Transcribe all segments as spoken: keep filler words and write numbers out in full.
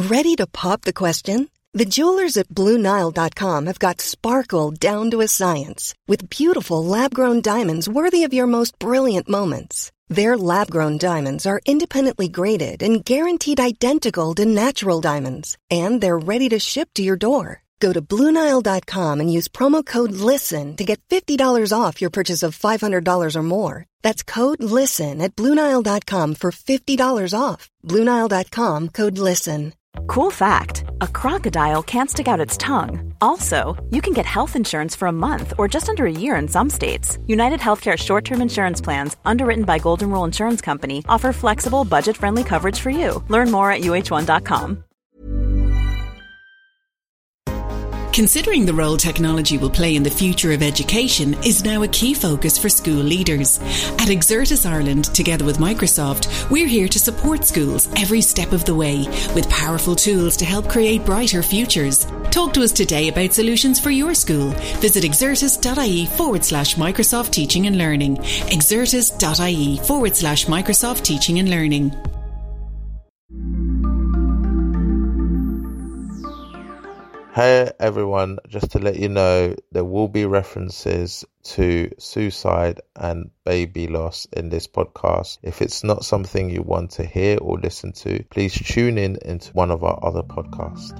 Ready to pop the question? The jewelers at Blue Nile dot com have got sparkle down to a science with beautiful lab-grown diamonds worthy of your most brilliant moments. Their lab-grown diamonds are independently graded and guaranteed identical to natural diamonds, and they're ready to ship to your door. Go to Blue Nile dot com and use promo code LISTEN to get fifty dollars off your purchase of five hundred dollars or more. That's code LISTEN at Blue Nile dot com for fifty dollars off. Blue Nile dot com, code LISTEN. Cool fact, a crocodile can't stick out its tongue. Also, you can get health insurance for a month or just under a year in some states. United Healthcare short-term insurance plans, underwritten by Golden Rule Insurance Company, offer flexible, budget-friendly coverage for you. Learn more at U H one dot com. Considering the role technology will play in the future of education is now a key focus for school leaders. At Exertis Ireland, together with Microsoft, we're here to support schools every step of the way with powerful tools to help create brighter futures. Talk to us today about solutions for your school. Visit exertis.ie forward slash Microsoft Teaching and Learning. Exertis.ie forward slash Microsoft Teaching and Learning. Hey everyone, just to let you know, there will be references to suicide and baby loss in this podcast. If it's not something you want to hear or listen to, please tune in into one of our other podcasts.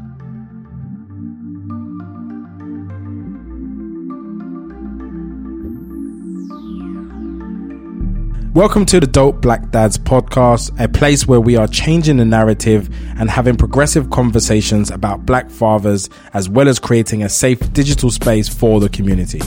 Welcome to the Dope Black Dads podcast, a place where we are changing the narrative and having progressive conversations about black fathers, as well as creating a safe digital space for the community.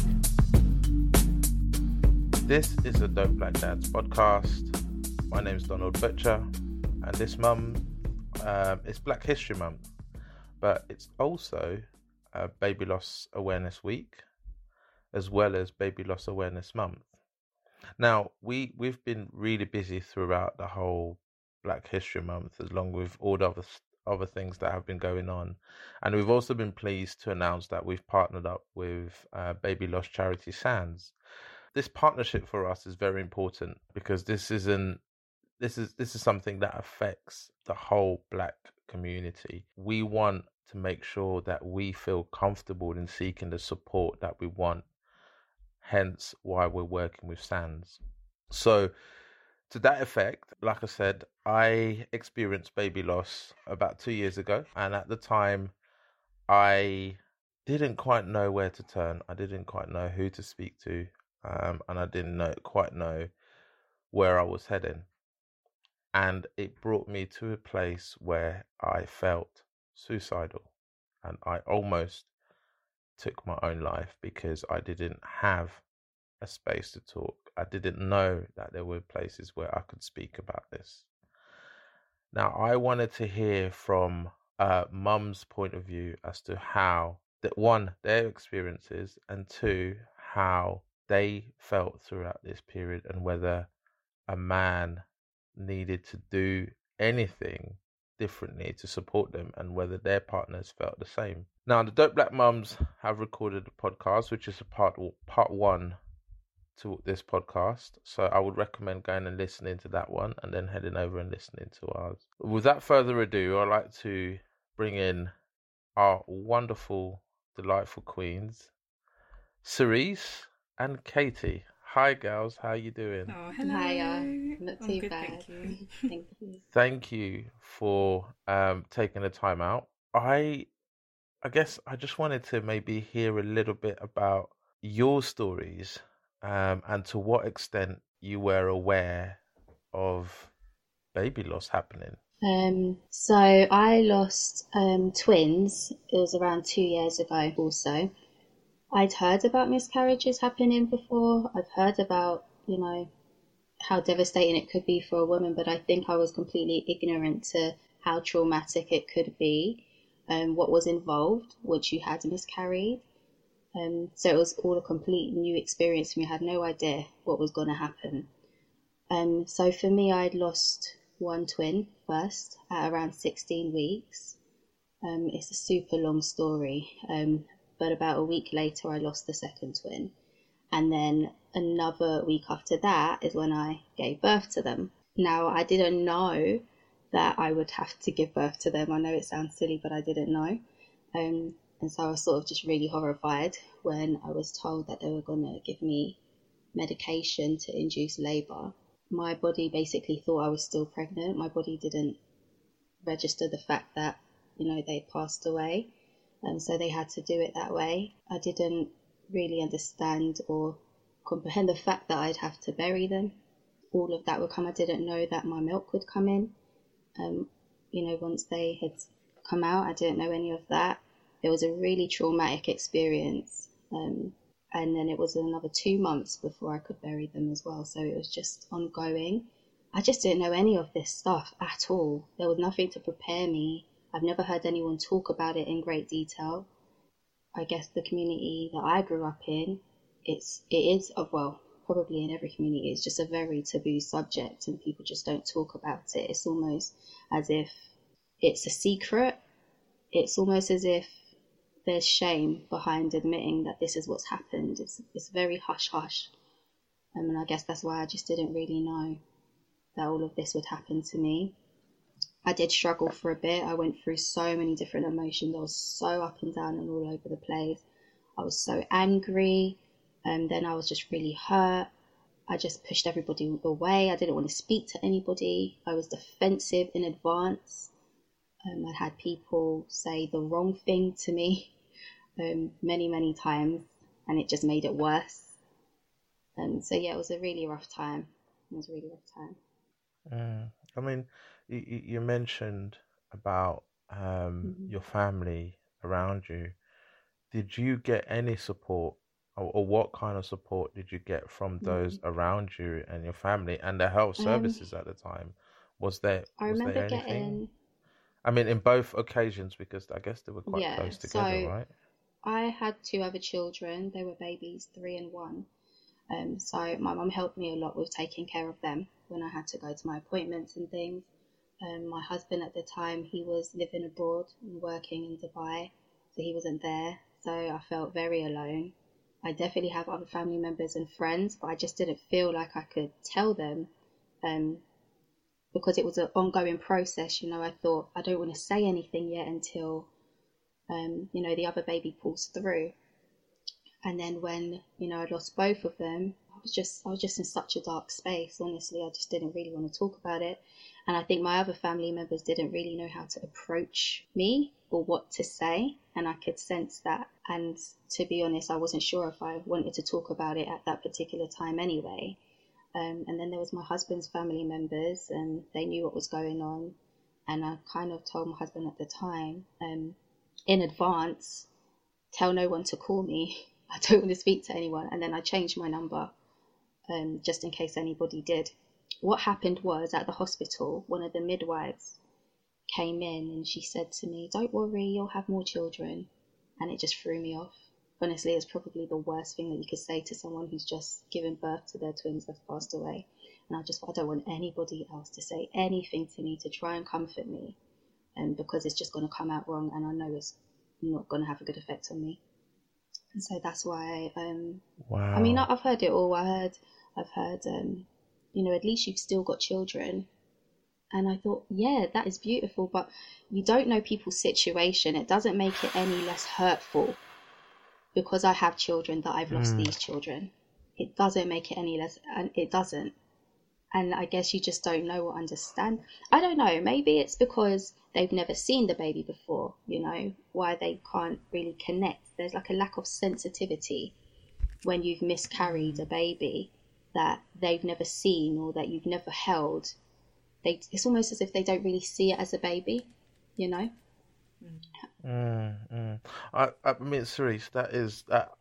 This is the Dope Black Dads podcast. My name is Donald Butcher, and this month um, it's Black History Month, but it's also uh, Baby Loss Awareness Week, as well as Baby Loss Awareness Month. Now, we, we've been really busy throughout the whole Black History Month, along with all the other, other things that have been going on. And we've also been pleased to announce that we've partnered up with uh, Baby Loss Charity SANS. This partnership for us is very important because this isn't this is this is something that affects the whole black community. We want to make sure that we feel comfortable in seeking the support that we want. Hence why we're working with SANS. So to that effect, like I said, I experienced baby loss about two years ago. And at the time, I didn't quite know where to turn. I didn't quite know who to speak to. Um, and I didn't know quite know where I was heading. And it brought me to a place where I felt suicidal. And I almost took my own life because I didn't have a space to talk. I didn't know that there were places where I could speak about this. Now, I wanted to hear from uh, mum's point of view as to how, that one, their experiences, and two, how they felt throughout this period and whether a man needed to do anything differently to support them and whether their partners felt the same. Now, the Dope Black Mums have recorded a podcast, which is a part part one to this podcast. So I would recommend going and listening to that one and then heading over and listening to ours. Without further ado, I'd like to bring in our wonderful, delightful queens, Cerise and Katie. Hi, girls. How you doing? Oh, hello. Hiya. Not I'm too good, bad. thank you. Thank you. Thank you for um, taking the time out. I, I guess I just wanted to maybe hear a little bit about your stories um, and to what extent you were aware of baby loss happening. Um, so I lost um, twins. It was around two years ago also. I'd heard about miscarriages happening before. I've heard about, you know, how devastating it could be for a woman, but I think I was completely ignorant to how traumatic it could be and um, what was involved once you had miscarried. Um, so it was all a complete new experience for me. I had no idea what was going to happen. Um, so for me, I'd lost one twin first at around sixteen weeks. Um, it's a super long story. Um, But about a week later, I lost the second twin. And then another week after that is when I gave birth to them. Now, I didn't know that I would have to give birth to them. I know it sounds silly, but I didn't know. Um, and so I was sort of just really horrified when I was told that they were going to give me medication to induce labour. My body basically thought I was still pregnant. My body didn't register the fact that, you know, they passed away. And so they had to do it that way. I didn't really understand or comprehend the fact that I'd have to bury them. All of that would come. I didn't know that my milk would come in. Um, you know, once they had come out, I didn't know any of that. It was a really traumatic experience. Um, and then it was another two months before I could bury them as well. So it was just ongoing. I just didn't know any of this stuff at all. There was nothing to prepare me. I've never heard anyone talk about it in great detail. I guess the community that I grew up in, it's, it is, well, probably in every community, it's just a very taboo subject and people just don't talk about it. It's almost as if it's a secret. It's almost as if there's shame behind admitting that this is what's happened. It's it's very hush-hush. Um, and I guess that's why I just didn't really know that all of this would happen to me. I did struggle for a bit. I went through so many different emotions. I was so up and down and all over the place. I was so angry, and then I was just really hurt. I just pushed everybody away. I didn't want to speak to anybody. I was defensive in advance. Um, I had people say the wrong thing to me um, many, many times, and it just made it worse. Um, so yeah, it was a really rough time. It was a really rough time. Mm. I mean, you, you mentioned about um, Mm-hmm. your family around you. Did you get any support, or, or what kind of support did you get from those Mm-hmm. around you and your family and the health Um, services at the time? Was there I was remember there anything? getting, I mean, in both occasions, because I guess they were quite yeah, close together, so right? I had two other children. They were babies, three and one. Um, so my mum helped me a lot with taking care of them when I had to go to my appointments and things. Um, my husband at the time, he was living abroad and working in Dubai, so he wasn't there. So I felt very alone. I definitely have other family members and friends, but I just didn't feel like I could tell them um, because it was an ongoing process. You know, I thought I don't want to say anything yet until, um, you know, the other baby pulls through. And then when, you know, I lost both of them, I was just I was just in such a dark space. Honestly, I just didn't really want to talk about it. And I think my other family members didn't really know how to approach me or what to say. And I could sense that. And to be honest, I wasn't sure if I wanted to talk about it at that particular time anyway. Um, and then there was my husband's family members, and they knew what was going on. And I kind of told my husband at the time, um, in advance, tell no one to call me. I don't want to speak to anyone. And then I changed my number um, just in case anybody did. What happened was, at the hospital, one of the midwives came in and she said to me, "Don't worry, you'll have more children." And it just threw me off. Honestly, it's probably the worst thing that you could say to someone who's just given birth to their twins that's passed away. And I just, I don't want anybody else to say anything to me to try and comfort me, and because it's just going to come out wrong, and I know it's not going to have a good effect on me. And so that's why, um, Wow. I mean, I've heard it all. I heard, I've heard, um, you know, at least you've still got children. And I thought, yeah, that is beautiful, but you don't know people's situation. It doesn't make it any less hurtful because I have children that I've lost Mm. these children. It doesn't make it any less, and it doesn't. And I guess you just don't know or understand. I don't know, maybe it's because they've never seen the baby before, you know, why they can't really connect. There's like a lack of sensitivity when you've miscarried a baby that they've never seen or that you've never held. They, it's almost as if they don't really see it as a baby, you know? Mm, mm. I, I mean, Cerise, that is that.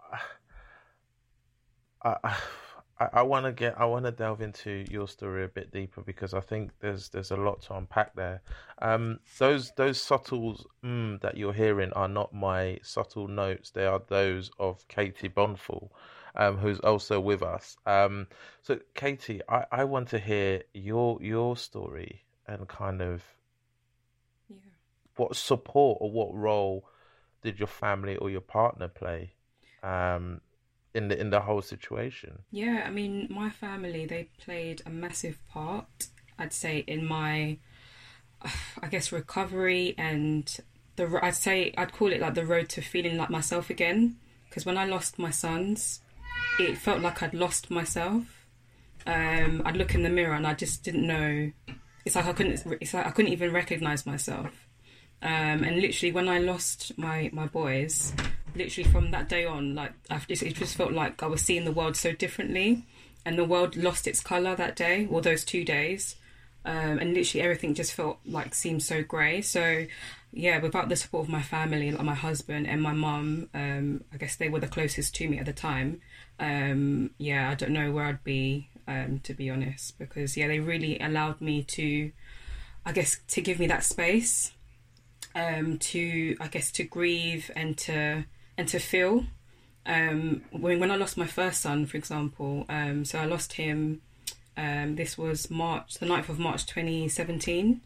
I, I, I want to get, I want to delve into your story a bit deeper because I think there's there's a lot to unpack there. Um, those those subtle mm, that you're hearing are not my subtle notes; they are those of Katie Bonful, um, who's also with us. Um, so, Katie, I, I want to hear your your story and kind of Yeah. what support or what role did your family or your partner play um, in the in the whole situation? Yeah, I mean, my family, they played a massive part, I'd say, in my I guess, recovery and the, I'd say, I'd call it like the road to feeling like myself again. Because when I lost my sons, it felt like I'd lost myself. Um, I'd look in the mirror and I just didn't know. It's like I couldn't. It's like I couldn't even recognise myself. Um, and literally, when I lost my, my boys, literally from that day on, like after, it just felt like I was seeing the world so differently, and the world lost its colour that day or those two days. Um, and literally everything just felt like seemed so grey. So yeah, without the support of my family, like my husband and my mum, um, I guess they were the closest to me at the time. Um, yeah, I don't know where I'd be, um, to be honest, because yeah, they really allowed me to, I guess, to give me that space, um, to, I guess, to grieve and to, and to feel. Um, when, when I lost my first son, for example, um, so I lost him, um, this was March, the ninth of March, twenty seventeen.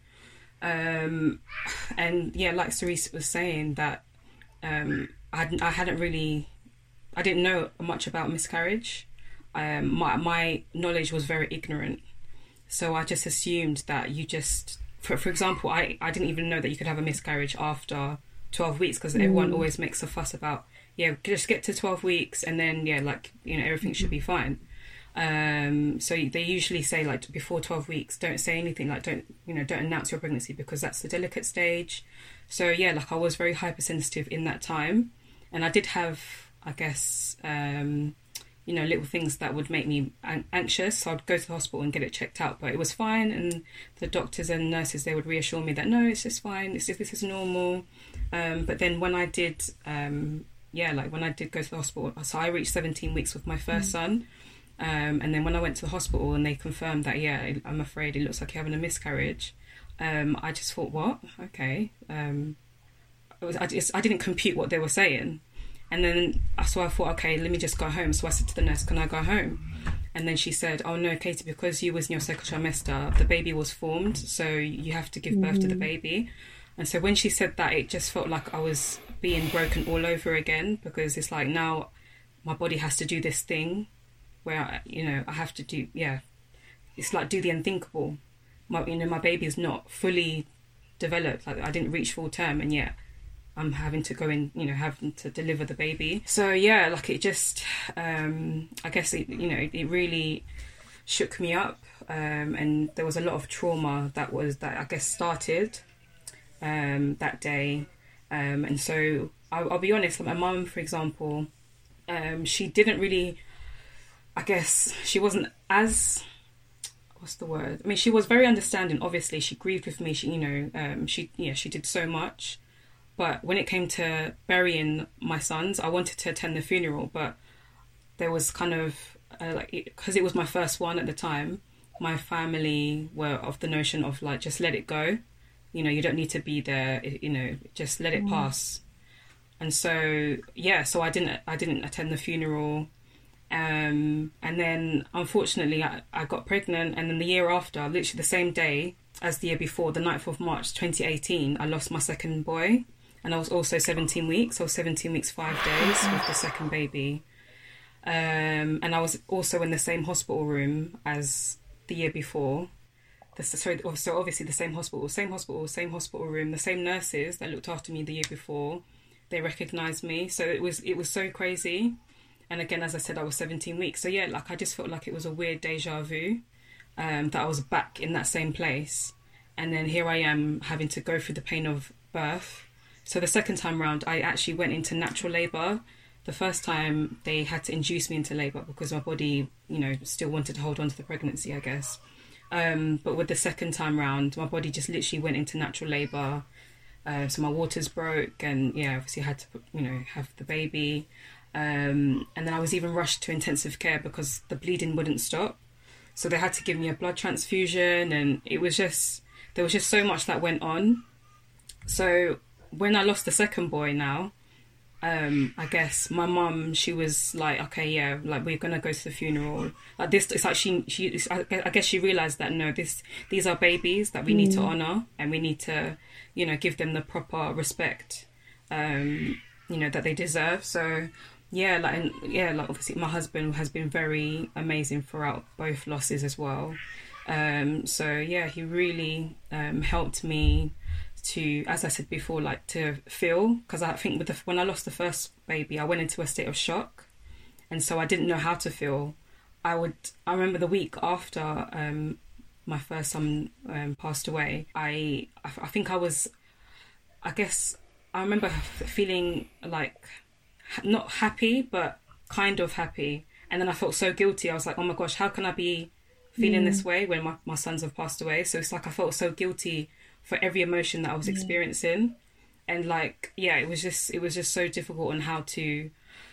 Um, and yeah, like Cerise was saying, that um, I, hadn't, I hadn't really, I didn't know much about miscarriage. Um, my, my knowledge was very ignorant. So I just assumed that you just, for, for example, I, I didn't even know that you could have a miscarriage after twelve weeks, because mm. everyone always makes a fuss about, yeah, just get to twelve weeks and then, yeah, like, you know, everything should be fine. Um, so they usually say, like, before twelve weeks, don't say anything, like, don't, you know, don't announce your pregnancy, because that's the delicate stage. So yeah, like, I was very hypersensitive in that time, and I did have, I guess, um, you know, little things that would make me an- anxious. So I'd go to the hospital and get it checked out, but it was fine. And the doctors and nurses, they would reassure me that no, it's just fine. It's just, this is normal. Um, but then when I did, um, yeah, like when I did go to the hospital, so I reached seventeen weeks with my first mm. son. Um, and then when I went to the hospital and they confirmed that, yeah, I'm afraid it looks like you're having a miscarriage. Um, I just thought, what? Okay. Um, it was, I, just, I didn't compute what they were saying. And then, so I thought, okay, let me just go home. So I said to the nurse, can I go home? And then she said, oh no, Katie, because you was in your second trimester, the baby was formed, so you have to give birth mm-hmm. to the baby. And so when she said that, it just felt like I was being broken all over again, because it's like now my body has to do this thing where, you know, I have to do, yeah, it's like do the unthinkable. My, you know, my baby is not fully developed. Like, I didn't reach full term, and yet I'm having to go in, you know, having to deliver the baby. So yeah, like it just, um, I guess it, you know, it really shook me up, um, and there was a lot of trauma that was that I guess started um, that day, um, and so I'll, I'll be honest. My mum, for example, um, she didn't really. I guess she wasn't as, what's the word? I mean, she was very understanding. Obviously, she grieved with me. She, you know, um, she, yeah, she did so much. But when it came to burying my sons, I wanted to attend the funeral, but there was kind of uh, like, because it, it was my first one at the time, my family were of the notion of like, just let it go. You know, you don't need to be there. You know, just let it mm. pass. And so, yeah, so I didn't, I didn't attend the funeral. Um, and then, unfortunately, I, I got pregnant, and then the year after, literally the same day as the year before, the ninth of March twenty eighteen, I lost my second boy, and I was also seventeen weeks. I was seventeen weeks, five days with the second baby. Um, and I was also in the same hospital room as the year before. The, so, so obviously the same hospital, same hospital, same hospital room, the same nurses that looked after me the year before, they recognised me. So it was it was so crazy. And again, as I said, I was seventeen weeks. So yeah, like I just felt like it was a weird deja vu, um, that I was back in that same place. And then here I am having to go through the pain of birth. So the second time round, I actually went into natural labour. The first time they had to induce me into labour because my body, you know, still wanted to hold on to the pregnancy, I guess. Um, but with the second time round, my body just literally went into natural labour. Uh, so my waters broke, and yeah, obviously I had to, you know, have the baby. Um, and then I was even rushed to intensive care because the bleeding wouldn't stop. So they had to give me a blood transfusion, and it was just, there was just so much that went on. So when I lost the second boy now, um, I guess my mum, she was like, okay, yeah, like we're going to go to the funeral. Like this, it's like she, she it's, I guess she realised that no, this, these are babies that we mm. need to honour, and we need to, you know, give them the proper respect, um, you know, that they deserve. So yeah, like, and, yeah, like obviously my husband has been very amazing throughout both losses as well. Um, so yeah, he really um, helped me to, as I said before, like to feel, because I think with the, when I lost the first baby, I went into a state of shock, and so I didn't know how to feel. I would, I remember the week after um, my first son um, passed away, I, I think I was, I guess, I remember feeling like not happy, but kind of happy. And then I felt so guilty. I was like, oh my gosh, how can I be feeling mm. this way when my, my sons have passed away? So it's like I felt so guilty for every emotion that I was yeah. experiencing. And like, yeah, it was just, it was just so difficult on how to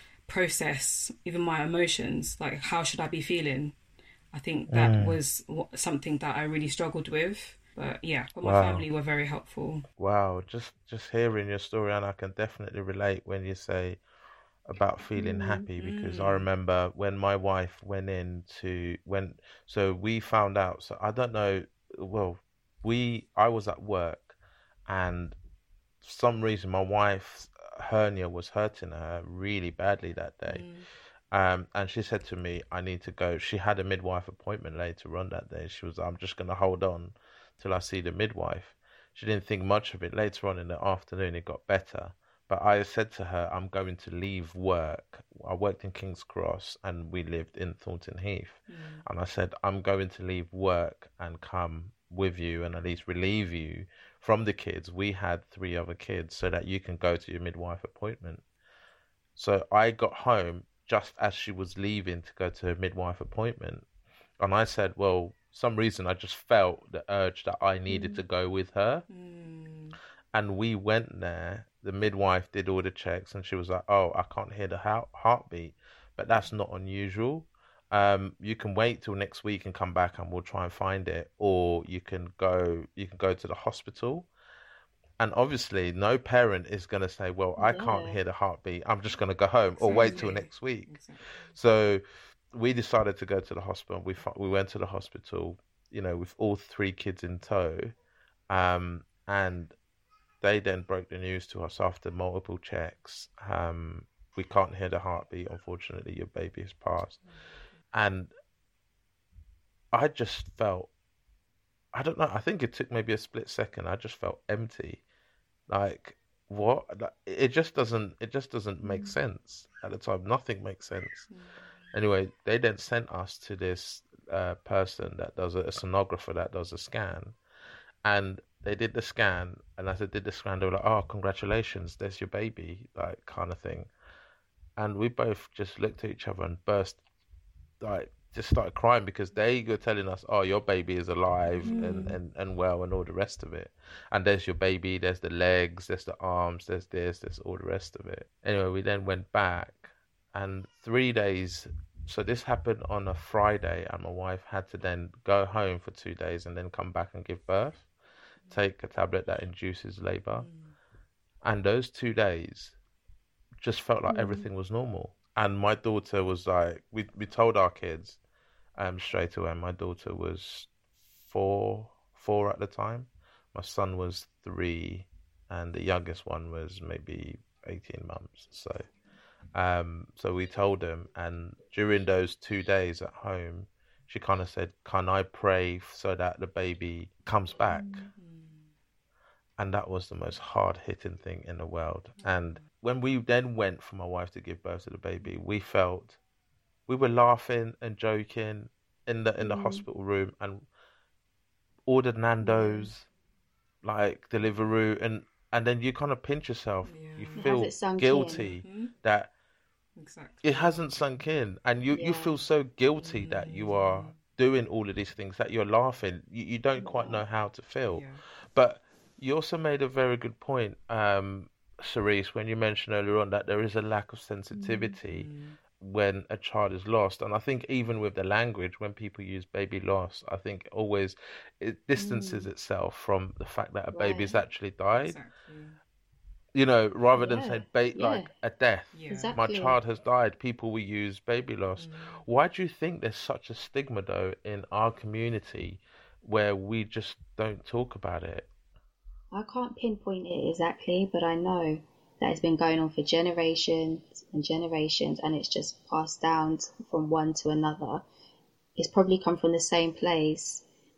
process even my emotions. Like, how should I be feeling? I think that mm. was something that I really struggled with. But yeah, but my wow. family were very helpful. Wow, just just hearing your story, and I can definitely relate when you say about feeling mm, happy, because mm. I remember when my wife went in to when so we found out. So I don't know. Well, we I was at work, and for some reason my wife's hernia was hurting her really badly that day. Mm. Um, and she said to me, "I need to go." She had a midwife appointment later on that day. She was, "I'm just going to hold on till I see the midwife." She didn't think much of it. Later on in the afternoon, it got better. But I said to her, "I'm going to leave work." I worked in King's Cross and we lived in Thornton Heath. Mm. And I said, "I'm going to leave work and come with you and at least relieve you from the kids." We had three other kids, so that you can go to your midwife appointment. So I got home just as she was leaving to go to her midwife appointment. And I said, well, some reason I just felt the urge that I needed mm. to go with her. Mm. And we went there. The midwife did all the checks and she was like, "Oh, I can't hear the heart- heartbeat, but that's not unusual. Um, you can wait till next week and come back and we'll try and find it. Or you can go, you can go to the hospital." And obviously no parent is going to say, "Well, I yeah. can't hear the heartbeat, I'm just going to go home," exactly. or wait till next week. Exactly. So we decided to go to the hospital. We we went to the hospital, you know, with all three kids in tow. Um, and they then broke the news to us after multiple checks. Um, we can't hear the heartbeat. Unfortunately, your baby has passed. And I just felt, I don't know, I think it took maybe a split second. I just felt empty. Like, what? It just doesn't, it just doesn't make sense at the time. Nothing makes sense. Mm. Anyway, they then sent us to this uh, person that does a, a sonographer that does a scan. And they did the scan, and as they did the scan, they were like, "Oh, congratulations, there's your baby," like, kind of thing. And we both just looked at each other and burst, like, just started crying, because they were telling us, "Oh, your baby is alive mm. and, and, and well," and all the rest of it. And there's your baby, there's the legs, there's the arms, there's this, there's all the rest of it. Anyway, we then went back, and three days, so this happened on a Friday, and my wife had to then go home for two days and then come back and give birth, mm. take a tablet that induces labor. Mm. And those two days just felt like mm. everything was normal. And my daughter was like, we we told our kids um, straight away. My daughter was four, four at the time. My son was three, and the youngest one was maybe eighteen months. So, um, so we told them. And during those two days at home, she kind of said, "Can I pray so that the baby comes back?" Mm-hmm. And that was the most hard-hitting thing in the world. Mm-hmm. And when we then went for my wife to give birth to the baby, we felt, we were laughing and joking in the in the mm. hospital room, and ordered Nando's, mm. like Deliveroo, and and then you kind of pinch yourself. Yeah. You feel guilty mm-hmm. that exactly. it hasn't sunk in, and you, yeah. you feel so guilty mm. that you are doing all of these things, that you're laughing. You, you don't yeah. quite know how to feel. Yeah. But you also made a very good point, um, Cerise, when you mentioned earlier on that there is a lack of sensitivity mm-hmm. when a child is lost. And I think even with the language, when people use baby lost, I think always it distances mm. itself from the fact that a right. baby's actually died. Exactly. You know, rather yeah. than say ba- yeah. like a death, yeah. exactly. my child has died, people will use baby loss. Mm. Why do you think there's such a stigma, though, in our community where we just don't talk about it? I can't pinpoint it exactly, but I know that it's been going on for generations and generations, and it's just passed down from one to another. It's probably come from the same place,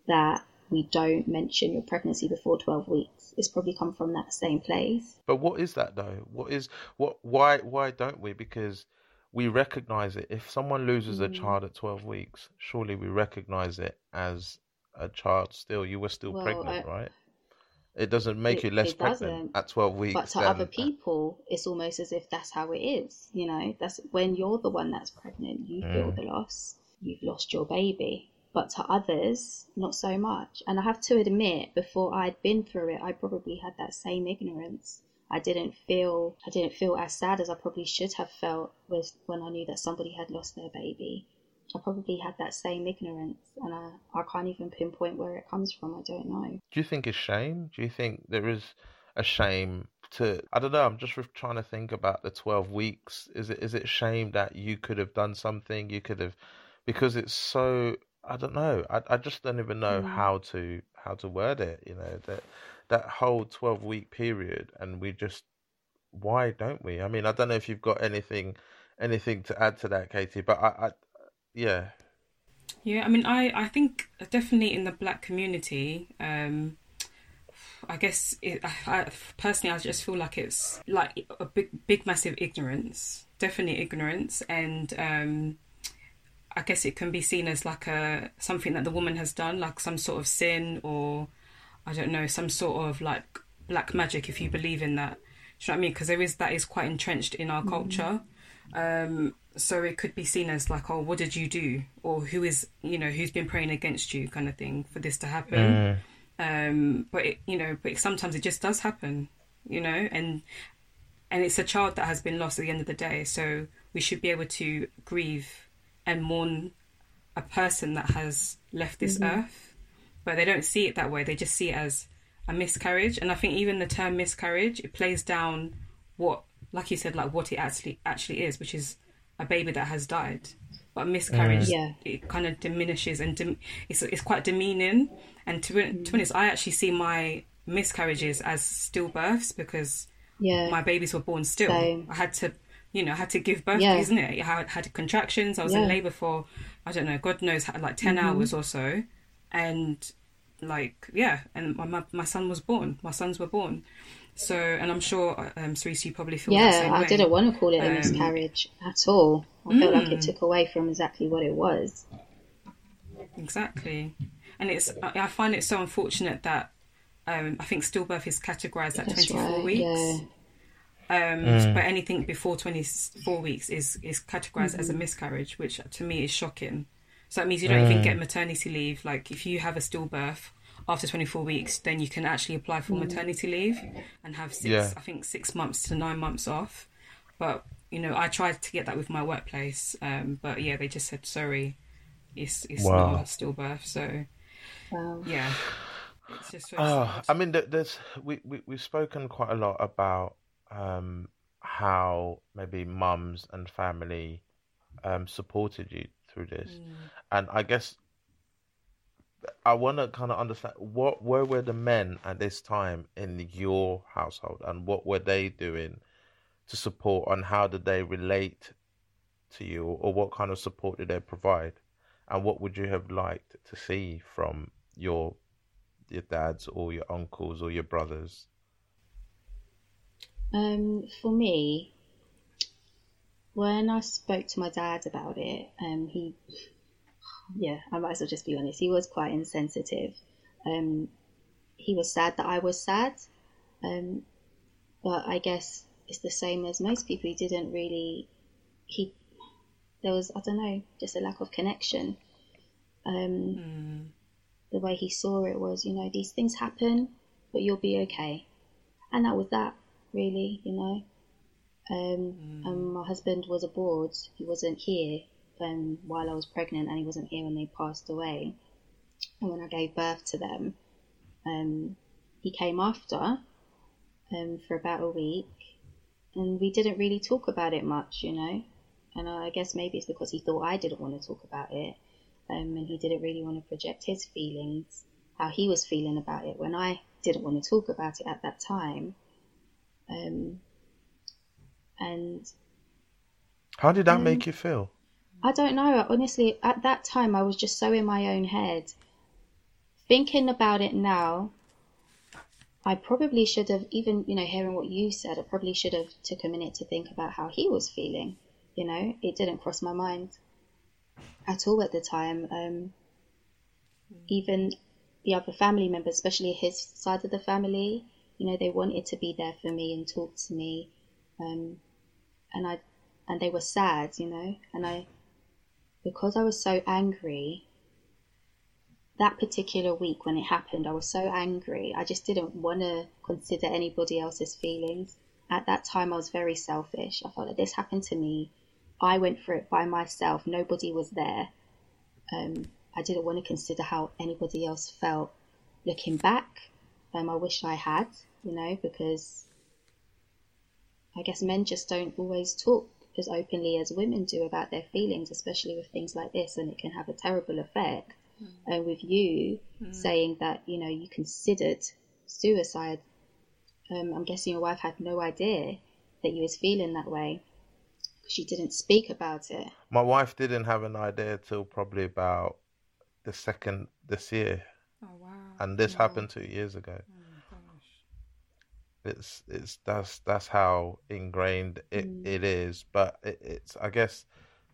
that we don't mention your pregnancy before twelve weeks. It's probably come from that same place. But what is that though? What is what? Why why don't we? Because we recognize it. If someone loses mm. a child at twelve weeks, surely we recognize it as a child still. You were still well, pregnant, I, right? It doesn't make it, you less it pregnant doesn't. at twelve weeks. But to than, other people, it's almost as if that's how it is. You know, that's when you're the one that's pregnant, you mm. feel the loss. You've lost your baby. But to others, not so much. And I have to admit, before I'd been through it, I probably had that same ignorance. I didn't feel I didn't feel as sad as I probably should have felt with when I knew that somebody had lost their baby. I probably had that same ignorance, and I, I can't even pinpoint where it comes from. I don't know. Do you think it's shame? Do you think there is a shame to... I don't know, I'm just trying to think about the twelve weeks. Is it is it shame that you could have done something? You could have... Because it's so... I don't know. I I just don't even know mm. how to how to word it. You know, that that whole twelve week period, and we just... Why don't we? I mean, I don't know if you've got anything anything to add to that, Katie, but I... I Yeah. Yeah, I mean, I, I think definitely in the Black community, um, I guess, it, I, I, personally, I just feel like it's like a big, big, massive ignorance. Definitely ignorance. And um, I guess it can be seen as like a something that the woman has done, like some sort of sin or, I don't know, some sort of like black magic, if you believe in that. Do you know what I mean? Because there is, that is quite entrenched in our mm. culture. Um, so it could be seen as like, oh, what did you do? Or who is, you know, who's been praying against you kind of thing for this to happen. Mm. Um, but, it, you know, but sometimes it just does happen, you know, and and it's a child that has been lost at the end of the day. So we should be able to grieve and mourn a person that has left this mm-hmm. earth. But they don't see it that way. They just see it as a miscarriage. And I think even the term miscarriage, it plays down what, like you said, like what it actually actually is, which is a baby that has died. But miscarriage, mm. yeah. it kind of diminishes and dem- it's it's quite demeaning. And to, mm. to be honest, I actually see my miscarriages as stillbirths because yeah. my babies were born still. Same. I had to, you know, I had to give birth, yeah. isn't it? I had, had contractions. I was yeah. in labour for, I don't know, God knows, like ten mm-hmm. hours or so. And like, yeah, and my, my my son was born. My sons were born. So, and I'm sure, um, Cerise, you probably feel yeah, that same way. I didn't want to call it a um, miscarriage at all. I mm. felt like it took away from exactly what it was. Exactly. And it's, I find it so unfortunate that um, I think stillbirth is categorised at That's twenty-four right, weeks. Yeah. Um, mm. But anything before twenty-four weeks is, is categorised mm-hmm. as a miscarriage, which to me is shocking. So that means you don't mm. even get maternity leave. Like if you have a stillbirth after twenty-four weeks, then you can actually apply for mm. maternity leave and have six, yeah. I think six months to nine months off. But, you know, I tried to get that with my workplace. Um, but yeah, they just said, sorry, it's, it's wow. not a stillbirth. So, wow. yeah. It's just so oh, I mean, there's, we, we, we've spoken quite a lot about um, how maybe mums and family um, supported you through this. Mm. And I guess I want to kind of understand what where were the men at this time in your household, and what were they doing to support, and how did they relate to you, or what kind of support did they provide, and what would you have liked to see from your your dads or your uncles or your brothers? Um, for me, when I spoke to my dad about it, um, he. Yeah, I might as well just be honest. He was quite insensitive. Um, he was sad that I was sad. Um, but I guess it's the same as most people. He didn't really... He, there was, I don't know, just a lack of connection. Um, mm. The way he saw it was, you know, these things happen, but you'll be okay. And that was that, really, you know. Um, mm. And my husband was abroad. He wasn't here. Um, while I was pregnant, and he wasn't here when they passed away. And when I gave birth to them, um, he came after um, for about a week, and we didn't really talk about it much, you know. And I guess maybe it's because he thought I didn't want to talk about it, um, and he didn't really want to project his feelings, how he was feeling about it when I didn't want to talk about it at that time. Um, and how did that um, make you feel? I don't know. Honestly, at that time, I was just so in my own head, thinking about it now, I probably should have, even, you know, hearing what you said, I probably should have took a minute to think about how he was feeling. You know, it didn't cross my mind at all at the time. Um, even the other family members, especially his side of the family, you know, they wanted to be there for me and talk to me. Um, and I, and they were sad, you know, and I, because I was so angry, that particular week when it happened, I was so angry. I just didn't want to consider anybody else's feelings. At that time, I was very selfish. I felt like this happened to me. I went through it by myself. Nobody was there. Um, I didn't want to consider how anybody else felt. Looking back, um, I wish I had, you know, because I guess men just don't always talk as openly as women do about their feelings, especially with things like this, and it can have a terrible effect. And uh, with you mm. saying that, you know, you considered suicide, um, I'm guessing your wife had no idea that you was feeling that way. She didn't speak about it. My wife didn't have an idea till probably about the second this year. Oh wow! And this wow. happened two years ago. Oh gosh! It's it's that's that's how ingrained it, mm. it is. But it, it's I guess.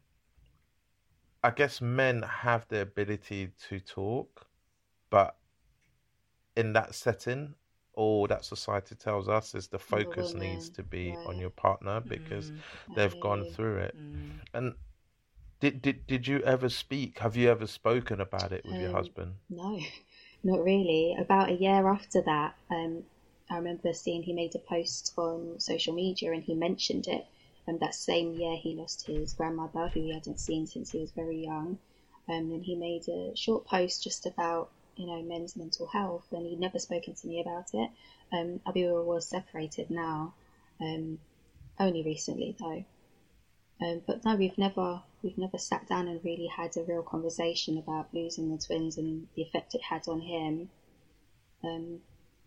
I guess men have the ability to talk, but in that setting, all that society tells us is the focus the needs to be right. on your partner because mm, they've I gone through it. Mm. And did did did you ever speak? Have you ever spoken about it with um, your husband? No, not really. About a year after that, um, I remember seeing he made a post on social media and he mentioned it. And that same year, he lost his grandmother, who he hadn't seen since he was very young. Um, and he made a short post just about, you know, men's mental health, and he'd never spoken to me about it. Um, Abiwa was separated now, um, only recently though. Um, but no, we've never we've never sat down and really had a real conversation about losing the twins and the effect it had on him. Um,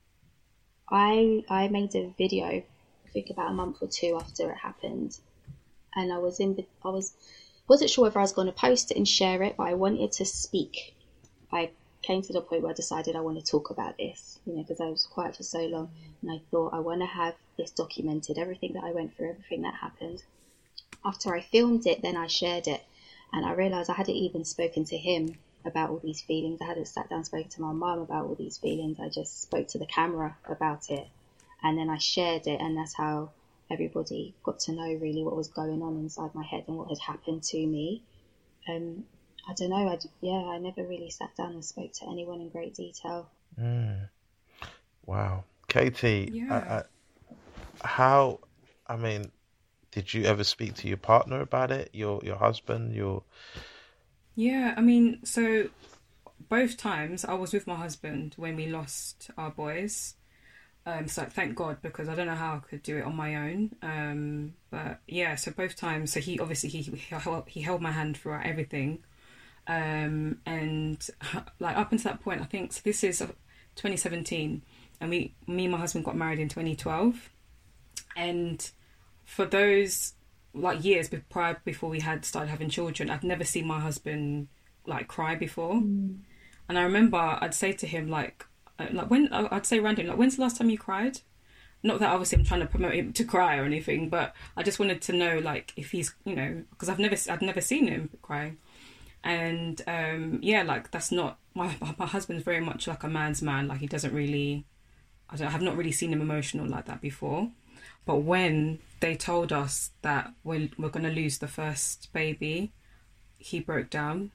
I I made a video. I think about a month or two after it happened, and I was in I was wasn't sure whether I was going to post it and share it, but I wanted to speak. I came to the point where I decided I want to talk about this, you know, because I was quiet for so long, and I thought I want to have this documented, everything that I went through, everything that happened. After I filmed it, then I shared it, and I realised I hadn't even spoken to him about all these feelings. I hadn't sat down and spoken to my mum about all these feelings. I just spoke to the camera about it. And then I shared it, and that's how everybody got to know really what was going on inside my head and what had happened to me. Um, I don't know. I, yeah, I never really sat down and spoke to anyone in great detail. Mm. Wow. Katie, yeah. I, I, how, I mean, did you ever speak to your partner about it? Your your husband? Your Yeah, I mean, so both times I was with my husband when we lost our boys. Um, so thank God, because I don't know how I could do it on my own. Um, but yeah, so both times. So he obviously he he held, he held my hand throughout everything, um, and like up until that point, I think so. This is twenty seventeen, and we me and my husband got married in twenty twelve, and for those like years prior before we had started having children, I'd never seen my husband like cry before, mm. and I remember I'd say to him like. Like when I'd say random, like when's the last time you cried? Not that obviously I'm trying to promote him to cry or anything, but I just wanted to know like if he's, you know, because I've never I've never seen him cry, and um, yeah, like that's not my my husband's very much like a man's man. Like he doesn't really, I don't I have not really seen him emotional like that before. But when they told us that we're we're gonna lose the first baby, he broke down,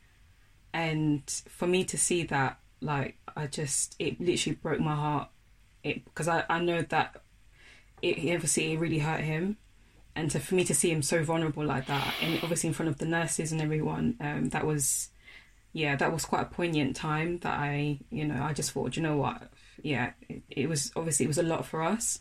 and for me to see that. Like, I just, it literally broke my heart. It because I, I know that it obviously it really hurt him. And to, for me to see him so vulnerable like that, and obviously in front of the nurses and everyone, um, that was, yeah, that was quite a poignant time that I, you know, I just thought, you know what? Yeah, it, it was, obviously it was a lot for us.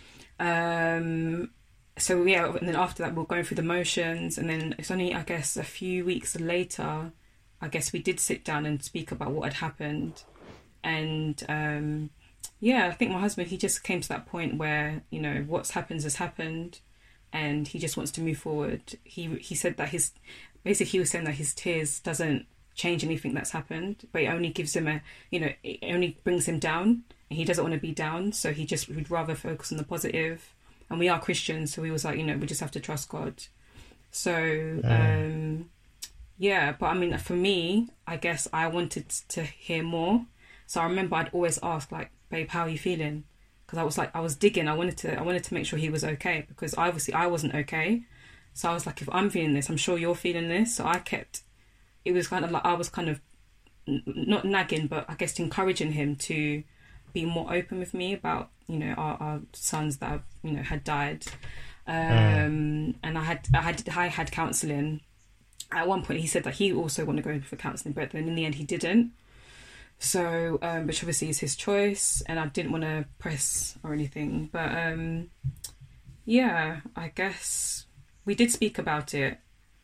Um, so yeah, and then after that, we're going through the motions. And then it's only, I guess, a few weeks later, I guess we did sit down and speak about what had happened. And um, yeah, I think my husband, he just came to that point where, you know, what's happened has happened and he just wants to move forward. He he said that his, basically he was saying that his tears doesn't change anything that's happened, but it only gives him a, you know, it only brings him down, and he doesn't want to be down, so he just would rather focus on the positive. And we are Christians, so we was like, you know, we just have to trust God. So, mm. um, yeah, but I mean, for me, I guess I wanted to hear more. So I remember I'd always ask, like, babe, how are you feeling? Because I was like, I was digging. I wanted to, I wanted to make sure he was okay, because obviously I wasn't okay. So I was like, if I'm feeling this, I'm sure you're feeling this. So I kept, it was kind of like, I was kind of not nagging, but I guess encouraging him to be more open with me about, you know, our, our sons that have, you know, had died. Um, mm. And I had, I had, I had counselling. At one point he said that he also wanted to go for counselling, but then in the end he didn't. So, um, which obviously is his choice, and I didn't want to press or anything. But um, yeah, I guess we did speak about it.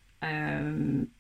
Um,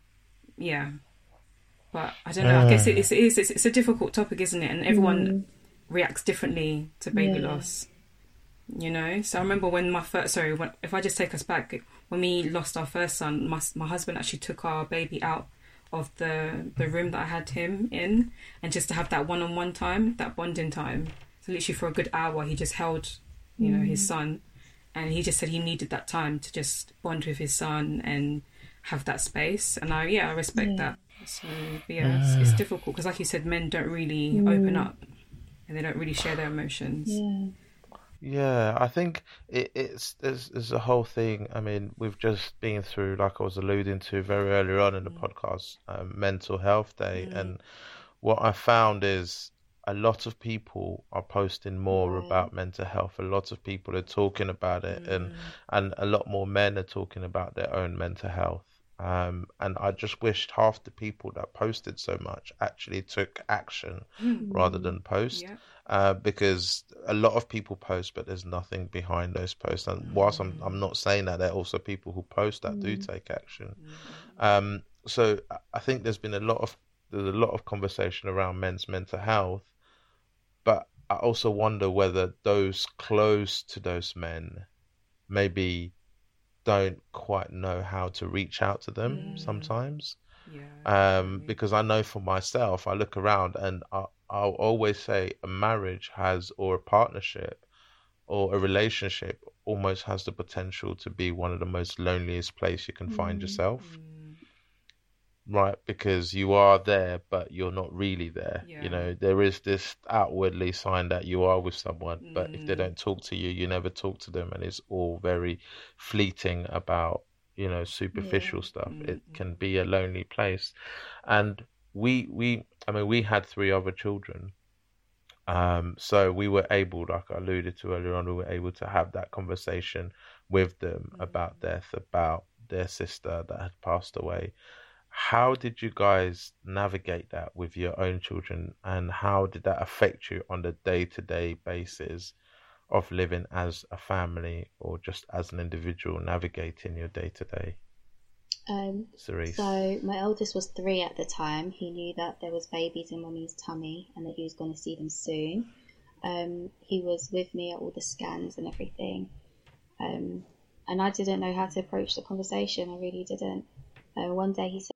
yeah, but I don't know. Uh. I guess it is, it is. It's, it's a difficult topic, isn't it? And everyone mm. reacts differently to baby yeah. loss. You know. So I remember when my first. Sorry, when, if I just take us back, when we lost our first son, my my husband actually took our baby out of the the room that I had him in, and just to have that one-on-one time, that bonding time. So literally for a good hour he just held, you know, mm. his son, and he just said he needed that time to just bond with his son and have that space. And I yeah I respect yeah. that. So but yeah, it's, it's difficult because, like you said, men don't really mm. open up, and they don't really share their emotions. Yeah. Yeah, I think it, it's there's, there's a whole thing. I mean, we've just been through, like I was alluding to very early on in the mm. podcast, um, Mental Health Day, mm. and what I found is a lot of people are posting more right. about mental health. A lot of people are talking about it, mm. and and a lot more men are talking about their own mental health. Um, and I just wished half the people that posted so much actually took action mm. rather than post. Yeah. Uh, because a lot of people post, but there's nothing behind those posts. And whilst I'm I'm not saying that, there are also people who post that mm. do take action. Mm. Um, so I think there's been a lot of there's a lot of conversation around men's mental health, but I also wonder whether those close to those men maybe don't quite know how to reach out to them mm. sometimes. Yeah. Um, because I know for myself, I look around and I. I'll always say a marriage has, or a partnership or a relationship almost has the potential to be one of the most loneliest places you can mm. find yourself. Mm. Right? Because you are there, but you're not really there. Yeah. You know, there is this outwardly sign that you are with someone, mm. but if they don't talk to you, you never talk to them, and it's all very fleeting about, you know, superficial yeah. stuff. Mm. It can be a lonely place. And We, we, I mean, we had three other children. Um, so we were able, like I alluded to earlier on, we were able to have that conversation with them mm-hmm. about death, about their sister that had passed away. How did you guys navigate that with your own children, and how did that affect you on the day-to-day basis of living as a family or just as an individual navigating your day-to-day? Um, Cerise. So my eldest was three at the time. He knew that there was babies in Mummy's tummy and that he was going to see them soon. Um, he was with me at all the scans and everything. Um, and I didn't know how to approach the conversation. I really didn't. Uh, one day he said...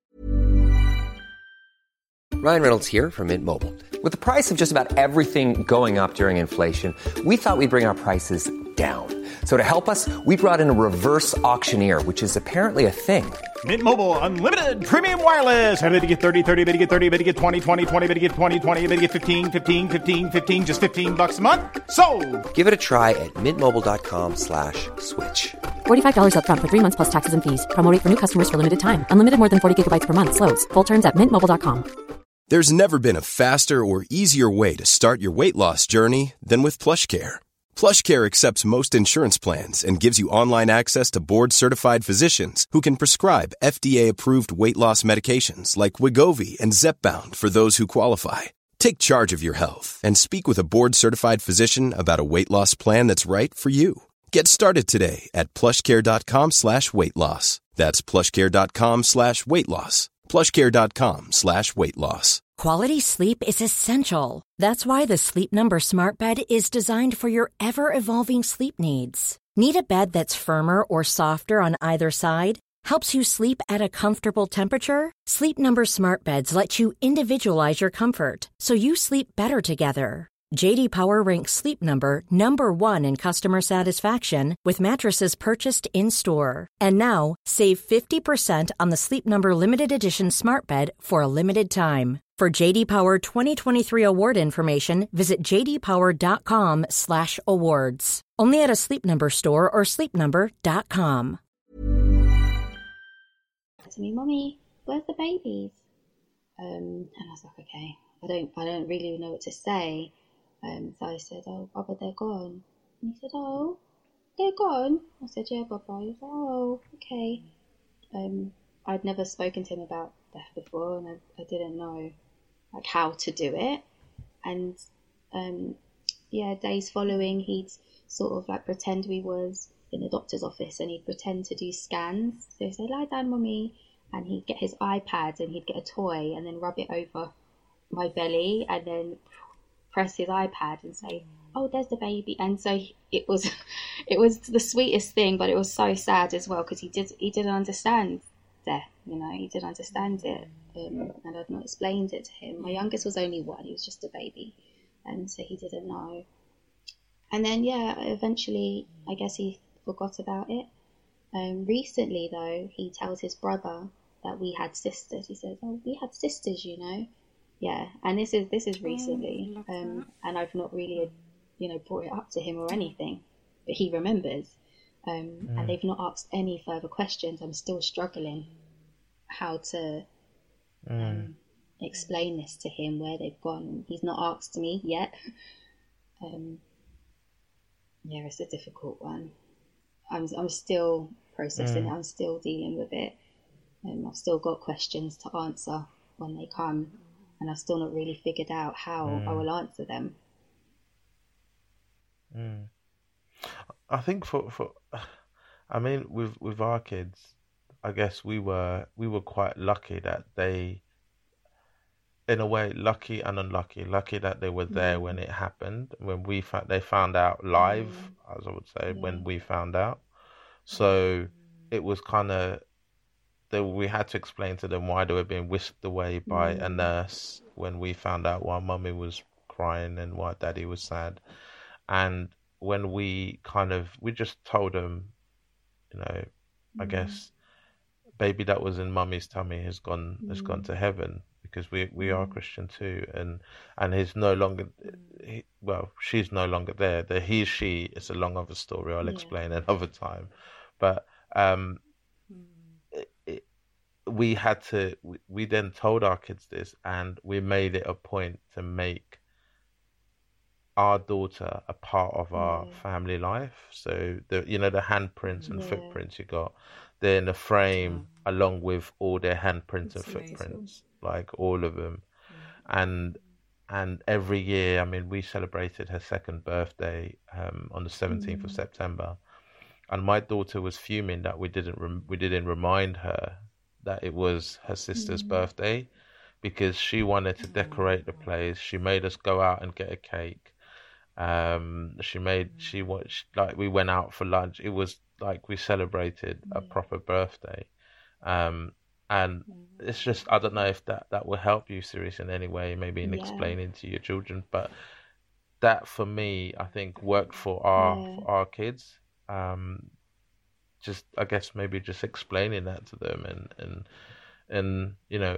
Ryan Reynolds here from Mint Mobile. With the price of just about everything going up during inflation, we thought we'd bring our prices down. So to help us, we brought in a reverse auctioneer, which is apparently a thing. Mint Mobile Unlimited Premium Wireless. How to get thirty, thirty, how to get thirty, how to get twenty, twenty, twenty, how to get twenty, twenty, how to get fifteen, fifteen, fifteen, fifteen, just fifteen bucks a month? Sold! Give it a try at mintmobile.com slash switch. forty-five dollars up front for three months plus taxes and fees. Promo rate for new customers for limited time. Unlimited more than forty gigabytes per month. Slows full terms at mint mobile dot com. There's never been a faster or easier way to start your weight loss journey than with PlushCare. PlushCare accepts most insurance plans and gives you online access to board-certified physicians who can prescribe F D A-approved weight loss medications like Wegovy and Zepbound for those who qualify. Take charge of your health and speak with a board-certified physician about a weight loss plan that's right for you. Get started today at plushcare.com slash weight loss. That's plushcare.com slash weight loss. plushcare.com slash weight loss. Quality sleep is essential. That's why the Sleep Number Smart Bed is designed for your ever-evolving sleep needs. Need a bed that's firmer or softer on either side? Helps you sleep at a comfortable temperature? Sleep Number Smart Beds let you individualize your comfort so you sleep better together. J D Power ranks Sleep Number number one in customer satisfaction with mattresses purchased in-store. And now, save fifty percent on the Sleep Number Limited Edition Smart Bed for a limited time. For J D Power twenty twenty-three award information, visit jdpower.com slash awards. Only at a Sleep Number store or sleep number dot com. To me, Mummy, where's the babies? Um, and I was like, okay, I don't, I don't really know what to say. Um, so I said, oh, Baba, they're gone. And he said, oh, they're gone? I said, yeah, Baba. He was like, oh, okay. Um, I'd never spoken to him about death before, and I, I didn't know like how to do it. And um, yeah, days following, he'd sort of like pretend we was in the doctor's office, and he'd pretend to do scans. So he'd say, lie down, Mummy, and he'd get his iPad and he'd get a toy and then rub it over my belly and then press his iPad and say, oh, there's the baby. And so it was it was the sweetest thing, but it was so sad as well, because he did he didn't understand death, you know, he didn't understand it, um, and I'd not explained it to him. My youngest was only one, he was just a baby, and so he didn't know. And then yeah, eventually I guess he forgot about it. Um, recently though, he tells his brother that we had sisters. He says, oh, we had sisters, you know. Yeah, and this is this is recently, oh, um, and I've not really, you know, brought it up to him or anything, but he remembers, um, mm. and they've not asked any further questions. I'm still struggling how to mm. um, explain this to him, where they've gone. He's not asked me yet. um, yeah, it's a difficult one. I'm I'm still processing. Mm. it. I'm still dealing with it. Um, I've still got questions to answer when they come, and I've still not really figured out how mm. I will answer them. Mm. I think for, for I mean with with our kids, I guess we were we were quite lucky that they, in a way, lucky and unlucky. Lucky that they were there mm. when it happened, when we found they found out live, mm. as I would say, yeah. when we found out. So mm. it was kind of, we had to explain to them why they were being whisked away by mm. a nurse when we found out why Mummy was crying and why Daddy was sad. And when we kind of, we just told them, you know, mm. I guess, baby that was in Mummy's tummy has gone mm. has gone to heaven, because we we are Christian too, and and he's no longer, he, well, she's no longer there. The he she is a long other story. I'll yeah. explain another time, but um. we had to, we, we then told our kids this, and we made it a point to make our daughter a part of our yeah. family life. So the, you know, the handprints and yeah. footprints you got, they're in a frame yeah. along with all their handprints That's and footprints, amazing. Like all of them. Yeah. And and every year, I mean, we celebrated her second birthday um, on the seventeenth mm. of September, and my daughter was fuming that we didn't rem- we didn't remind her that it was her sister's mm. birthday, because she wanted to decorate the place. She made us go out and get a cake. Um, she made, she watched, like, we went out for lunch. It was like we celebrated a proper birthday. Um, and it's just, I don't know if that, that will help you, Cerise, in any way, maybe in yeah. explaining to your children. But that, for me, I think worked for our, yeah. for our kids. Um, just, I guess, maybe just explaining that to them, and, and, and, you know,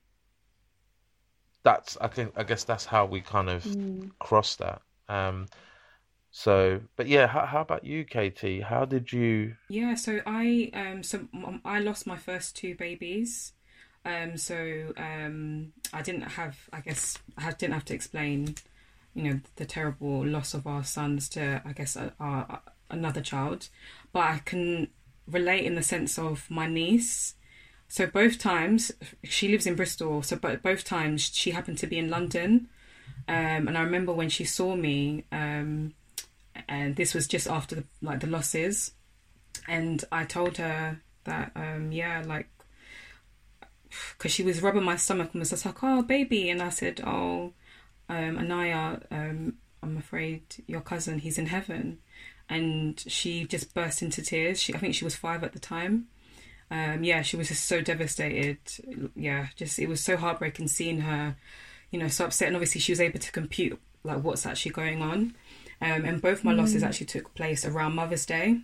that's, I think, I guess that's how we kind of mm. cross that. Um, so, but yeah, how, how about you, Katie? How did you? Yeah, so I, um, so I lost my first two babies. Um, so, um, I didn't have, I guess, I didn't have to explain, you know, the terrible loss of our sons to, I guess, our, our another child, but I can relate in the sense of my niece. So both times, she lives in Bristol, so but both times she happened to be in London, um, and I remember when she saw me, um, and this was just after the, like the losses, and I told her that um, yeah, like, because she was rubbing my stomach and was just like, oh baby, and I said, oh, um, Anaya, um, I'm afraid your cousin, he's in heaven. And she just burst into tears. She, I think she was five at the time. Um, yeah, she was just so devastated. Yeah, just it was so heartbreaking seeing her, you know, so upset. And obviously she was able to compute like what's actually going on. Um, and both my mm. losses actually took place around Mother's Day.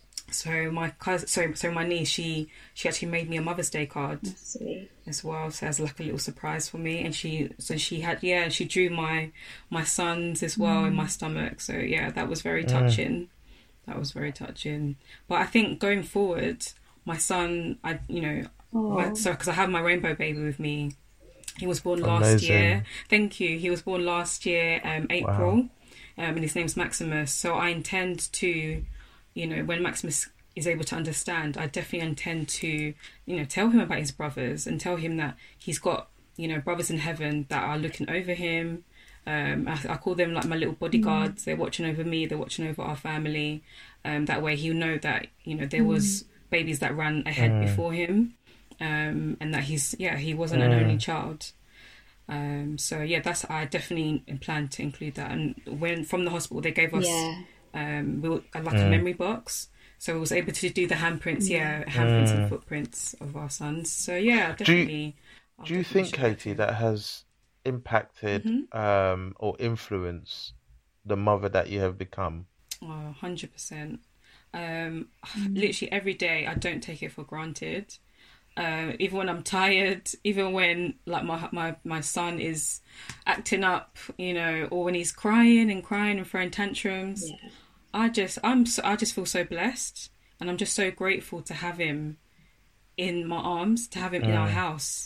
So my cousin, so so my niece, she she actually made me a Mother's Day card as well, so as like a little surprise for me. And she so she had yeah she drew my my sons as well mm. in my stomach. So yeah, that was very touching. Mm. That was very touching. But I think going forward, my son, I you know, my, so because I have my rainbow baby with me. He was born last Amazing. year. Thank you. He was born last year, um, April, wow. um, and his name's Maximus. So I intend to. You know, when Maximus is able to understand, I definitely intend to, you know, tell him about his brothers and tell him that he's got, you know, brothers in heaven that are looking over him. Um, I, I call them like my little bodyguards. Mm. They're watching over me. They're watching over our family. Um, that way he'll know that, you know, there mm. was babies that ran ahead mm. before him, um, and that he's, yeah, he wasn't mm. an only child. Um, so yeah, that's, I definitely plan to include that. And when from the hospital, they gave us... Yeah. Um, we were like mm. a memory box, so we was able to do the handprints, yeah, handprints mm. and footprints of our sons. So yeah, definitely. Do you, do you think, Katie, that has impacted mm-hmm. um, or influenced the mother that you have become? Oh, one hundred percent. Um, mm. Literally every day, I don't take it for granted. Uh, even when I'm tired, even when like my my my son is acting up, you know, or when he's crying and crying and throwing tantrums, yeah. I just I'm so, I just feel so blessed, and I'm just so grateful to have him in my arms, to have him mm. in our house.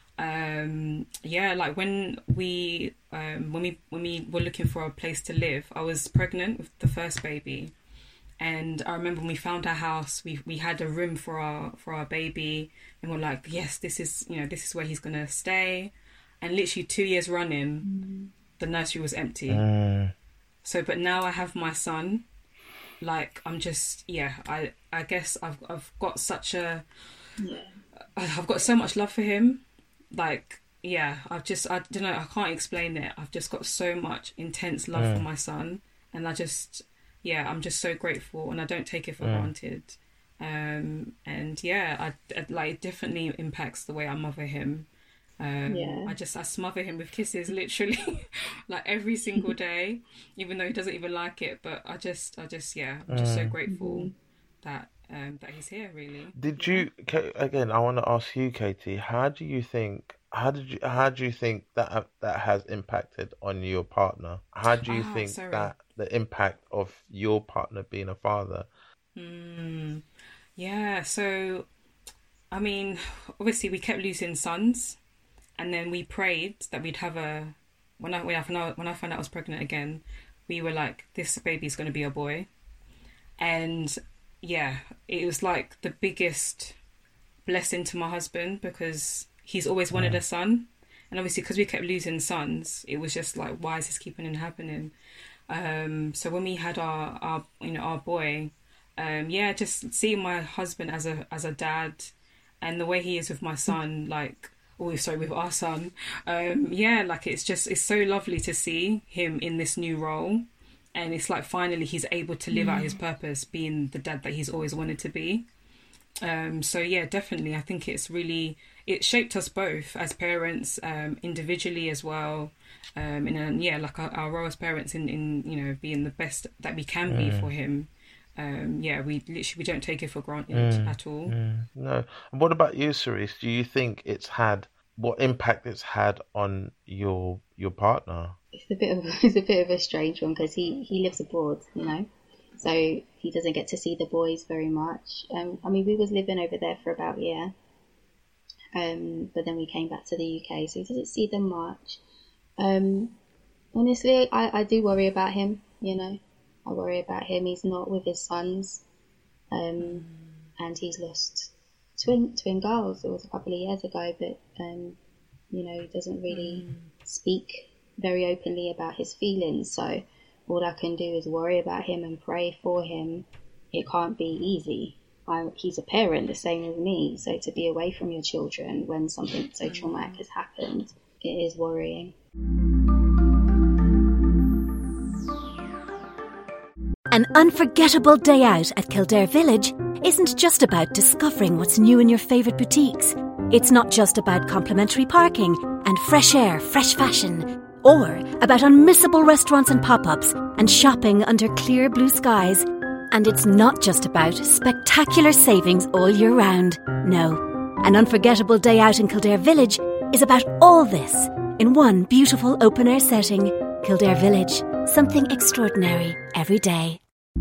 Um, yeah, like when we um, when we when we were looking for a place to live, I was pregnant with the first baby. And I remember when we found our house, we we had a room for our for our baby, and we're like, yes, this is you know this is where he's gonna stay. And literally two years running, mm. the nursery was empty. Mm. So, but now I have my son. Like I'm just yeah, I I guess I've I've got such a yeah. I've got so much love for him. Like yeah, I've just I don't know I can't explain it. I've just got so much intense love mm. for my son, and I just. Yeah, I'm just so grateful, and I don't take it for mm. granted. Um, and yeah, I, I like it definitely impacts the way I mother him. Um, yeah. I just I smother him with kisses, literally, like every single day, even though he doesn't even like it. But I just, I just, yeah, I'm just mm. so grateful mm-hmm. that um, that he's here. Really. Did you again? I want to ask you, Katie. How do you think? How did you? How do you think that that has impacted on your partner? How do you oh, think sorry. that the impact of your partner being a father? Mm, yeah. So, I mean, obviously, we kept losing sons, and then we prayed that we'd have a. When I when I when I found out I was pregnant again, we were like, this baby's going to be a boy, and yeah, it was like the biggest blessing to my husband because. He's always wanted yeah. a son, and obviously because we kept losing sons, it was just like, why is this keeping on happening? Um, so when we had our, our you know our boy, um, yeah, just seeing my husband as a as a dad, and the way he is with my son, like oh sorry with our son, um, yeah, like it's just it's so lovely to see him in this new role, and it's like finally he's able to live mm. out his purpose, being the dad that he's always wanted to be. Um, so yeah, definitely, I think it's really. It shaped us both as parents, um, individually as well, um, and um, yeah, like our, our role as parents in, in you know being the best that we can mm. be for him. Um, yeah, we literally we don't take it for granted mm. at all. Mm. No. And what about you, Cerise? Do you think it's had what impact it's had on your your partner? It's a bit of it's a bit of a strange one because he, he lives abroad, you know, so he doesn't get to see the boys very much. Um, I mean, we was living over there for about a year. Um, but then we came back to the U K, so he doesn't see them much. Um, honestly, I, I do worry about him, you know. I worry about him. He's not with his sons, um, and he's lost twin twin girls. It was a couple of years ago, but, um, you know, he doesn't really speak very openly about his feelings. So all I can do is worry about him and pray for him. It can't be easy. I, he's a parent, the same as me, so to be away from your children when something so traumatic has happened, it is worrying. An unforgettable day out at Kildare Village isn't just about discovering what's new in your favourite boutiques. It's not just about complimentary parking and fresh air, fresh fashion, or about unmissable restaurants and pop-ups and shopping under clear blue skies. And it's not just about spectacular savings all year round. No, an unforgettable day out in Kildare Village is about all this in one beautiful open-air setting. Kildare Village, something extraordinary every day.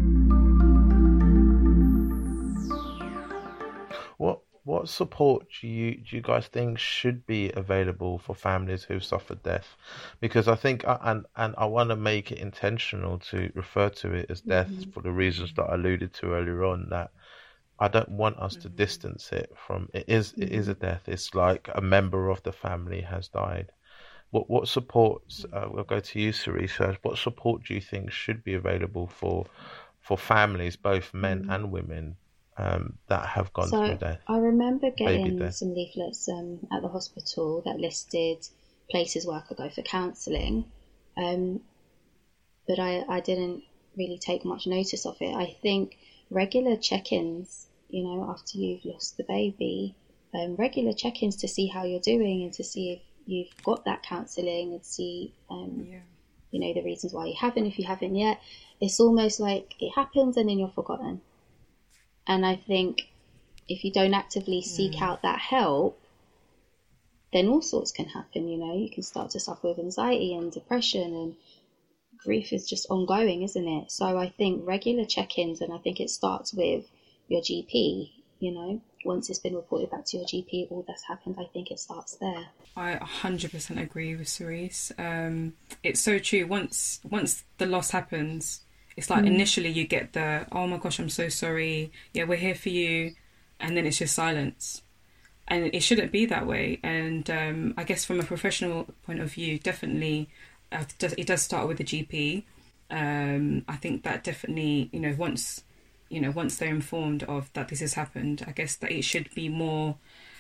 What what support do you do you guys think should be available for families who've suffered death? Because I think, and and I want to make it intentional to refer to it as death mm-hmm. for the reasons that I alluded to earlier on. That I don't want us mm-hmm. to distance it from it is it is a death. It's like a member of the family has died. What what supports? Uh, we'll go to you, Cerise. What support do you think should be available for for families, both men mm-hmm. and women? Um, that have gone so through death. I remember getting some leaflets um, at the hospital that listed places where I could go for counselling, um, but I, I didn't really take much notice of it. I think regular check-ins, you know, after you've lost the baby, um, regular check-ins to see how you're doing and to see if you've got that counselling and see, um, yeah. you know, the reasons why you haven't, if you haven't yet. It's almost like it happens and then you're forgotten. And I think if you don't actively seek mm. out that help, then all sorts can happen, you know. You can start to suffer with anxiety and depression, and grief is just ongoing, isn't it? So I think regular check-ins, and I think it starts with your G P, you know. Once it's been reported back to your G P, all that's happened, I think it starts there. I one hundred percent agree with Cerise. Um, it's so true. Once once the loss happens, it's like mm. initially you get the, oh my gosh, I'm so sorry. Yeah, we're here for you. And then it's just silence. And it shouldn't be that way. And um, I guess from a professional point of view, definitely uh, it does start with the G P. Um, I think that definitely, you know, once, you know, once they're informed of that this has happened, I guess that it should be more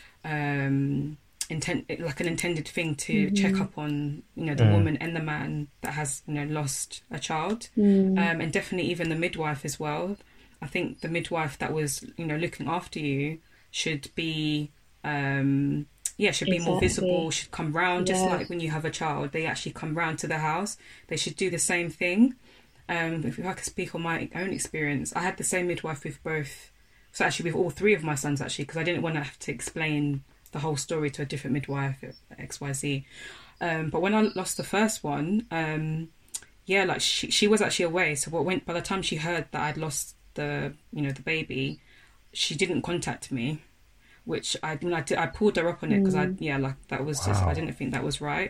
um, intent, like an intended thing to mm-hmm. check up on, you know, the mm. woman and the man that has, you know, lost a child, mm. um, and definitely even the midwife as well. I think the midwife that was, you know, looking after you should be, um, yeah, should be exactly. more visible. Should come round, yeah. just like when you have a child, they actually come round to the house. They should do the same thing. Um, if I could speak on my own experience, I had the same midwife with both, so actually with all three of my sons actually, because I didn't want to have to explain the whole story to a different midwife, X Y Z. Um, but when I lost the first one, um, yeah, like she she was actually away. So what went by the time she heard that I'd lost the you know the baby, she didn't contact me, which I I, did, I pulled her up on it because mm. I yeah like that was wow. just I didn't think that was right.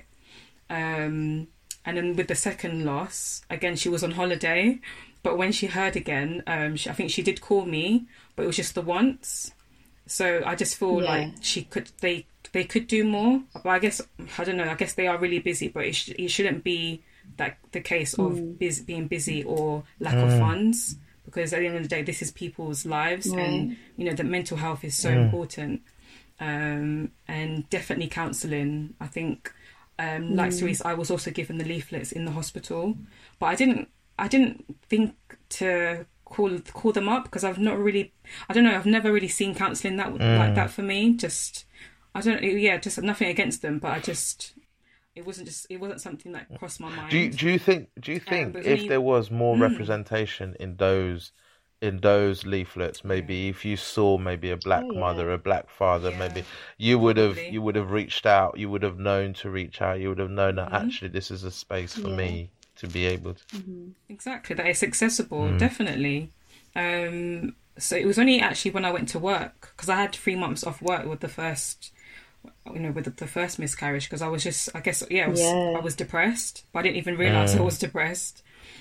Um, and then with the second loss, again she was on holiday, but when she heard again, um, she, I think she did call me, but it was just the once. So I just feel yeah. like she could, they they could do more. But I guess, I don't know, I guess they are really busy, but it, sh- it shouldn't be that the case of mm. biz- being busy or lack mm. of funds, because at the end of the day, this is people's lives right. and, you know, the mental health is so mm. important. Um, and definitely counselling. I think, um, mm. like Cerise, I was also given the leaflets in the hospital, but I didn't, I didn't think to call call them up because I've not really, I don't know, I've never really seen counselling that mm. like that for me. Just, I don't, yeah, just nothing against them, but I just, it wasn't just, it wasn't something that crossed my mind. Do you, do you think, do you think um, if you, there was more mm. representation in those, in those leaflets, maybe if you saw maybe a black oh, yeah. mother, a black father, yeah. maybe you would have, you would have reached out, you would have known to reach out, you would have known that mm-hmm. actually this is a space for yeah. me to be able to mm-hmm. exactly that it's accessible mm. definitely. Um so it was only actually when I went to work, because I had three months off work with the first you know with the, the first miscarriage, because I was just I guess yeah I was, yeah. I was depressed, but I didn't even realise mm. I was depressed,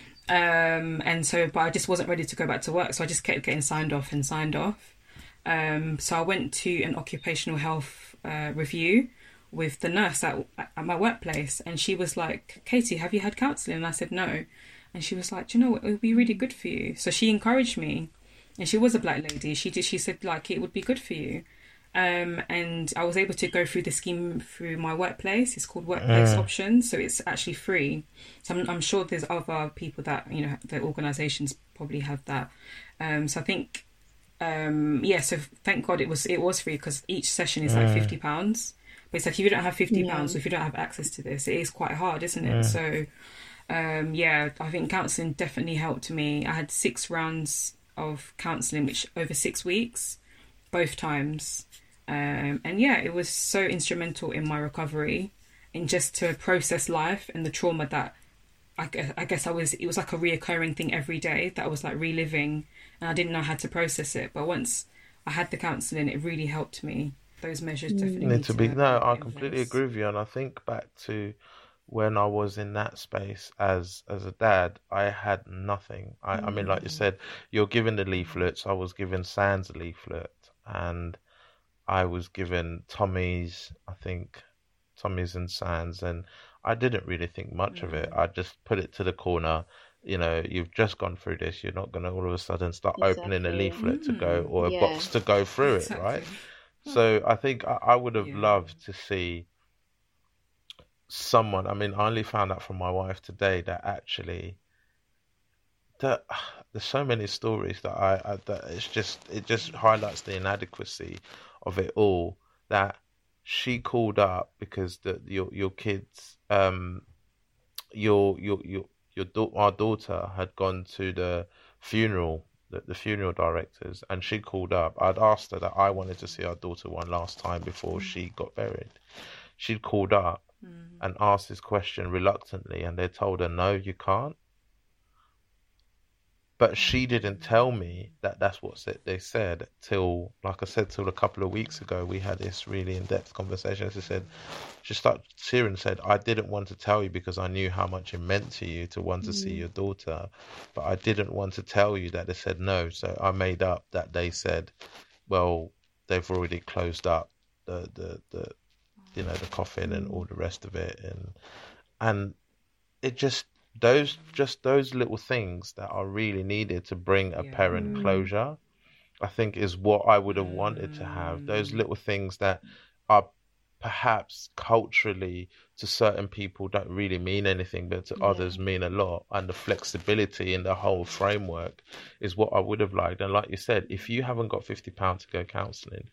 um and so but I just wasn't ready to go back to work, so I just kept getting signed off and signed off. Um so I went to an occupational health uh, review with the nurse at, at my workplace, and she was like, Katie, have you had counselling? And I said no, and she was like, do you know what, it would be really good for you. So she encouraged me, and she was a black lady. She did, she said like it would be good for you, Um, and I was able to go through the scheme through my workplace. It's called Workplace Mm. Options, so it's actually free. So I'm, I'm sure there's other people that, you know, the organisations probably have that. Um, so I think, um, yeah. So thank God it was it was free, because each session is like Mm. fifty pounds. But it's like, if you don't have fifty pounds, Yeah. or if you don't have access to this, it is quite hard, isn't it? Mm. So, um, yeah, I think counselling definitely helped me. I had six rounds of counselling, which over six weeks, both times. Um, and yeah, it was so instrumental in my recovery, and just to process life and the trauma that I guess, I guess I was, it was like a reoccurring thing every day that I was like reliving, and I didn't know how to process it. But once I had the counselling, it really helped me. Those measures definitely Need to be no, I in completely place. agree with you, and I think back to when I was in that space as as a dad, I had nothing. I, I mean, like you said, you're given the leaflets. I was given Sans leaflet, and I was given Tommy's, I think, Tommy's and Sans, and I didn't really think much of it. I just put it to the corner. You know, you've just gone through this. You're not going to all of a sudden start opening a Exactly. leaflet to go, or a Yeah. box to go through it, right? Exactly. So I think I, I would have Yeah. loved to see someone. I mean, I only found out from my wife today that actually that there's so many stories that I, I that it's just it just highlights the inadequacy of it all. That she called up because the your your kids um your your your your da- our daughter had gone to the funeral, the, the funeral directors, and she called up. I'd asked her that I wanted to see our daughter one last time before she got buried. She'd called up and asked this question reluctantly, and they told her, no, you can't. But she didn't tell me that that's what sa- they said till, like I said, till a couple of weeks ago. We had this really in-depth conversation. She said, she started tearing and said, I didn't want to tell you because I knew how much it meant to you to want to see your daughter, but I didn't want to tell you that they said no. So I made up that they said, well, they've already closed up the, the, the you know, the coffin and all the rest of it. And, and it just, those just those little things that are really needed to bring a Yeah. parent closure, I think, is what I would have wanted to have. Those little things that are perhaps culturally to certain people don't really mean anything, but to Yeah. others mean a lot. And the flexibility in the whole framework is what I would have liked. And like you said, if you haven't got fifty pounds to go counselling,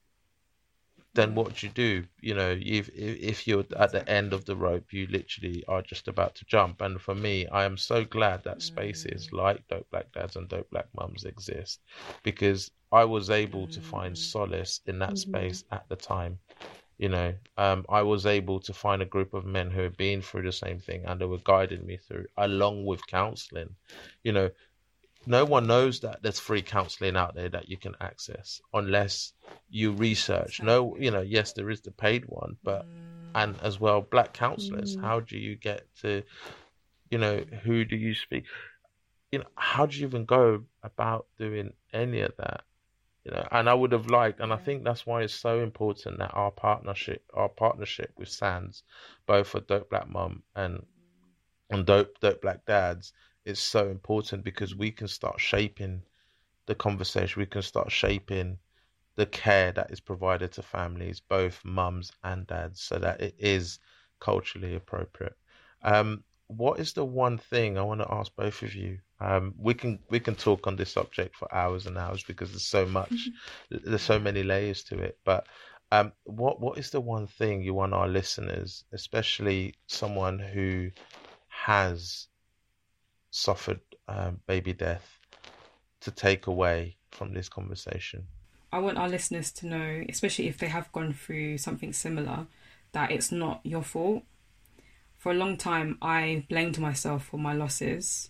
then what do you do? You know, if if you're at the end of the rope, you literally are just about to jump. And for me, I am so glad that spaces like Dope Black Dads and Dope Black Mums exist, because I was able to find solace in that space at the time. You know, um, I was able to find a group of men who had been through the same thing, and they were guiding me through, along with counselling. You know, no one knows that there's free counselling out there that you can access unless you research. No, you know, yes, there is the paid one, but and as well, black counsellors. How do you get to, you know, who do you speak? You know, how do you even go about doing any of that? You know, and I would have liked, and I think that's why it's so important that our partnership, our partnership with Sans, both for Dope Black Mum and and Dope Dope Black Dads, is so important, because we can start shaping the conversation. We can start shaping the care that is provided to families, both mums and dads, so that it is culturally appropriate. Um, what is the one thing I want to ask both of you? Um, we can we can talk on this subject for hours and hours, because there's so much, there's so many layers to it. But um, what what is the one thing you want our listeners, especially someone who has suffered um, baby death, to take away from this conversation? I want our listeners to know, especially if they have gone through something similar, that it's not your fault. For a long time, I blamed myself for my losses.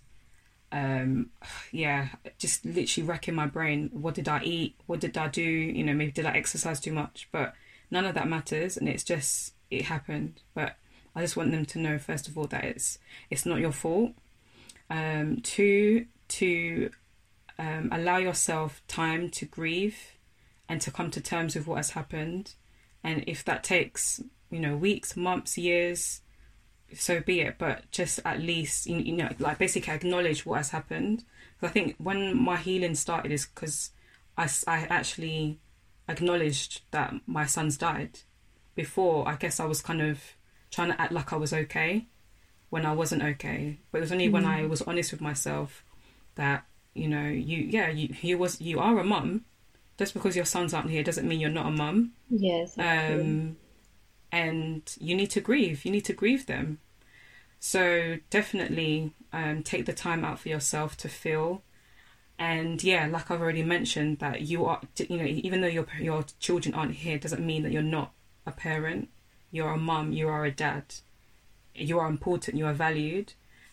Um, yeah, just literally racking my brain. What did I eat? What did I do? You know, maybe did I exercise too much? But none of that matters, and it's just, it happened. But I just want them to know, first of all, that it's it's not your fault. Um, two, to um, allow yourself time to grieve and to come to terms with what has happened. And if that takes, you know, weeks, months, years, so be it. But just at least, you, you know, like basically acknowledge what has happened. Because I think when my healing started is because I, I actually acknowledged that my son's died. Before, I guess I was kind of trying to act like I was okay when I wasn't okay. But it was only mm. when I was honest with myself that, you know, you yeah, you you was you are a mum. Just because your sons aren't here doesn't mean you're not a mum. Yes. Um, and you need to grieve. You need to grieve them. So definitely um, take the time out for yourself to feel. And yeah, like I've already mentioned, that you are, you know, even though your your children aren't here, doesn't mean that you're not a parent. You're a mum. You are a dad. You are important. You are valued.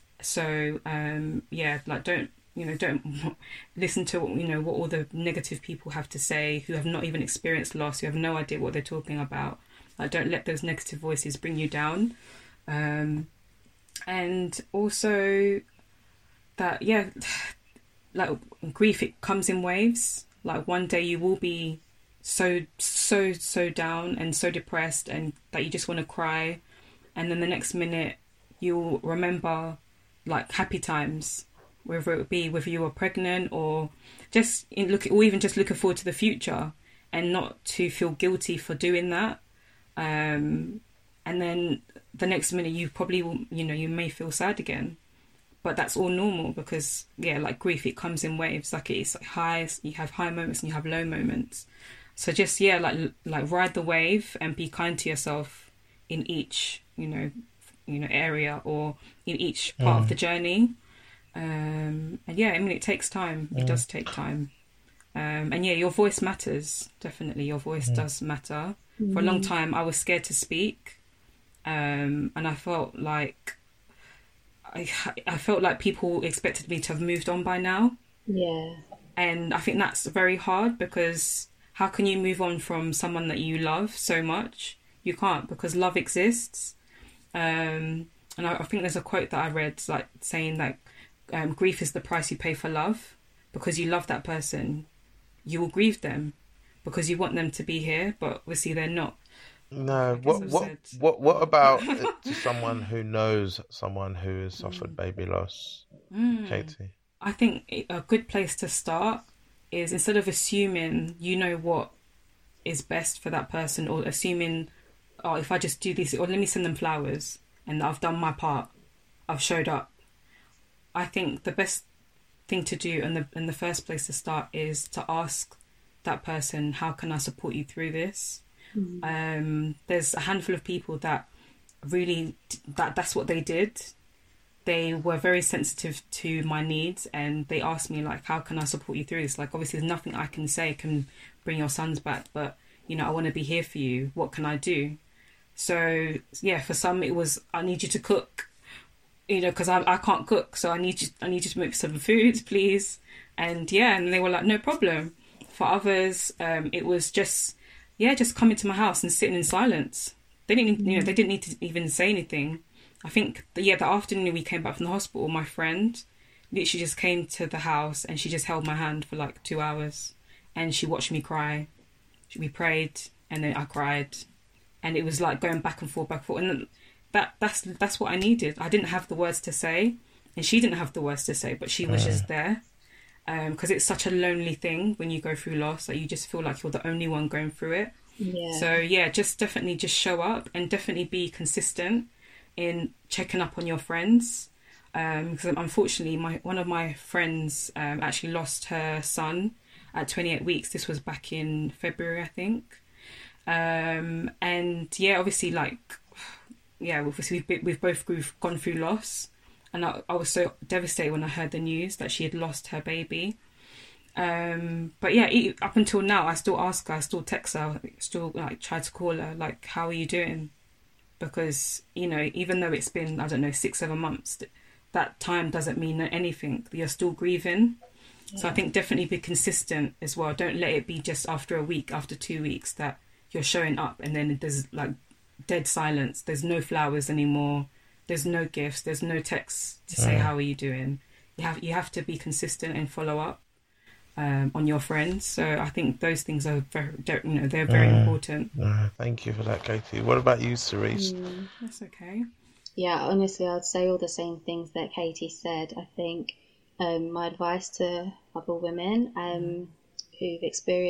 So um, yeah, like don't. You know, don't listen to, you know, what all the negative people have to say who have not even experienced loss, who have no idea what they're talking about. Like, don't let those negative voices bring you down. Um, and also that, yeah, like grief, it comes in waves. Like one day you will be so, so, so down and so depressed and that you just want to cry. And then the next minute you'll remember like happy times, whether it be whether you were pregnant or just in look, or even just looking forward to the future, and not to feel guilty for doing that. Um, and then the next minute you probably will, you know, you may feel sad again, but that's all normal because yeah, like grief, it comes in waves. Like it's like highs, you have high moments and you have low moments. So just yeah, like like ride the wave and be kind to yourself in each, you know, you know area or in each part mm. of the journey. Um, and yeah, I mean, it takes time. It mm. does take time. Um, and yeah, your voice matters. Definitely, your voice mm. does matter. Mm. For a long time, I was scared to speak. Um, and I felt like, I, I felt like people expected me to have moved on by now. Yeah. And I think that's very hard because how can you move on from someone that you love so much? You can't, because love exists. Um, and I, I think there's a quote that I read like saying that, Um, grief is the price you pay for love. Because you love that person, you will grieve them because you want them to be here, but obviously they're not. No, what what, what what about someone who knows someone who has suffered mm. baby loss, mm. Katie? I think a good place to start is, instead of assuming you know what is best for that person, or assuming, oh, if I just do this, or let me send them flowers and I've done my part, I've showed up. I think the best thing to do and the in the first place to start is to ask that person, how can I support you through this? Mm. Um, there's a handful of people that really, that that's what they did. They were very sensitive to my needs and they asked me, like, how can I support you through this? Like, obviously there's nothing I can say can bring your sons back, but, you know, I want to be here for you. What can I do? So, yeah, for some it was, I need you to cook. You know, because I I can't cook, so I need you I need you to make some food, please. And yeah, and they were like, no problem. For others, um, it was just yeah, just coming to my house and sitting in silence. They didn't, you know, they didn't need to even say anything. I think the, yeah, the afternoon we came back from the hospital, my friend literally just came to the house and she just held my hand for like two hours, and she watched me cry. We prayed, and then I cried, and it was like going back and forth, back and forth, and. Then, That that's that's what I needed. I didn't have the words to say, and she didn't have the words to say, but she was uh. just there. Because um, it's such a lonely thing when you go through loss. Like you just feel like you're the only one going through it. Yeah. So yeah, just definitely just show up and definitely be consistent in checking up on your friends. Because um, unfortunately, my one of my friends um, actually lost her son at twenty-eight weeks. This was back in February, I think. Um, and yeah, obviously, like. Yeah, obviously we've, we've both gone through loss, and I, I was so devastated when I heard the news that she had lost her baby. Um, but yeah, up until now, I still ask her, I still text her, still like try to call her, like, how are you doing? Because, you know, even though it's been, I don't know, six, seven months, that time doesn't mean anything. You're still grieving. Yeah. So I think definitely be consistent as well. Don't let it be just after a week, after two weeks that you're showing up and then there's like dead silence. There's no flowers anymore. There's no gifts. There's no texts to say, uh. how are you doing? You have, you have to be consistent and follow up um, on your friends. So I think those things are very, you know, they're very uh, important. Uh, thank you for that, Katie. What about you, Cerise? Mm, that's okay. Yeah, honestly, I'd say all the same things that Katie said. I think um, my advice to other women um, who've experienced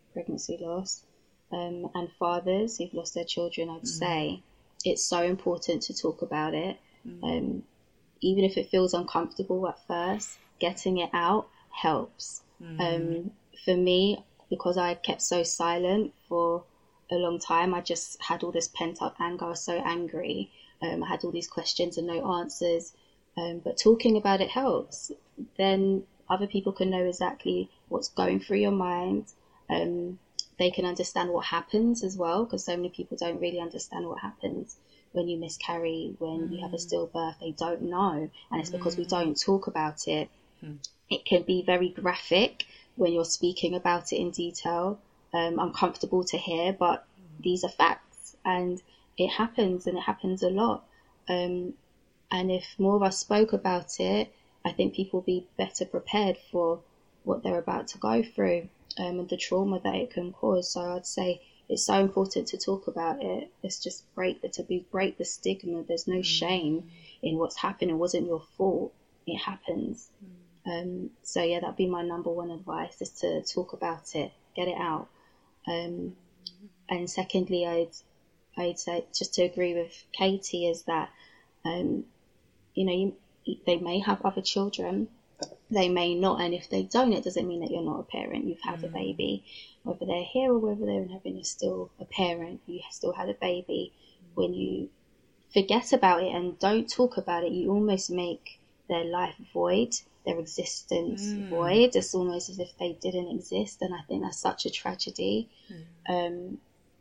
pregnancy loss, um, and fathers who've lost their children, I'd mm. say it's so important to talk about it. Mm. Um, even if it feels uncomfortable at first, getting it out helps. Mm. Um, for me, because I kept so silent for a long time, I just had all this pent up anger. I was so angry. Um, I had all these questions and no answers. Um, but talking about it helps. Then other people can know exactly what's going through your mind. Um, they can understand what happens as well, because so many people don't really understand what happens when you miscarry, when mm. you have a stillbirth. They don't know, and it's because mm. we don't talk about it. Mm. It can be very graphic when you're speaking about it in detail, um, uncomfortable to hear, but mm. these are facts, and it happens, and it happens a lot. Um, and if more of us spoke about it, I think people will be better prepared for what they're about to go through, um, and the trauma that it can cause. So I'd say it's so important to talk about it. Let's just break the taboo, break the stigma. There's no mm. shame in what's happened. It wasn't your fault. It happens. Mm. Um, so yeah, that'd be my number one advice, is to talk about it, get it out. Um, and secondly, I'd, I'd say, just to agree with Katie, is that, um, you know, you, they may have other children, they may not, and if they don't, it doesn't mean that you're not a parent. You've had mm. a baby, whether they're here or whether they're in heaven, you're still a parent. You still had a baby. Mm. When you forget about it and don't talk about it, you almost make their life void, their existence mm. void. It's almost as if they didn't exist, and I think that's such a tragedy. Mm. Um,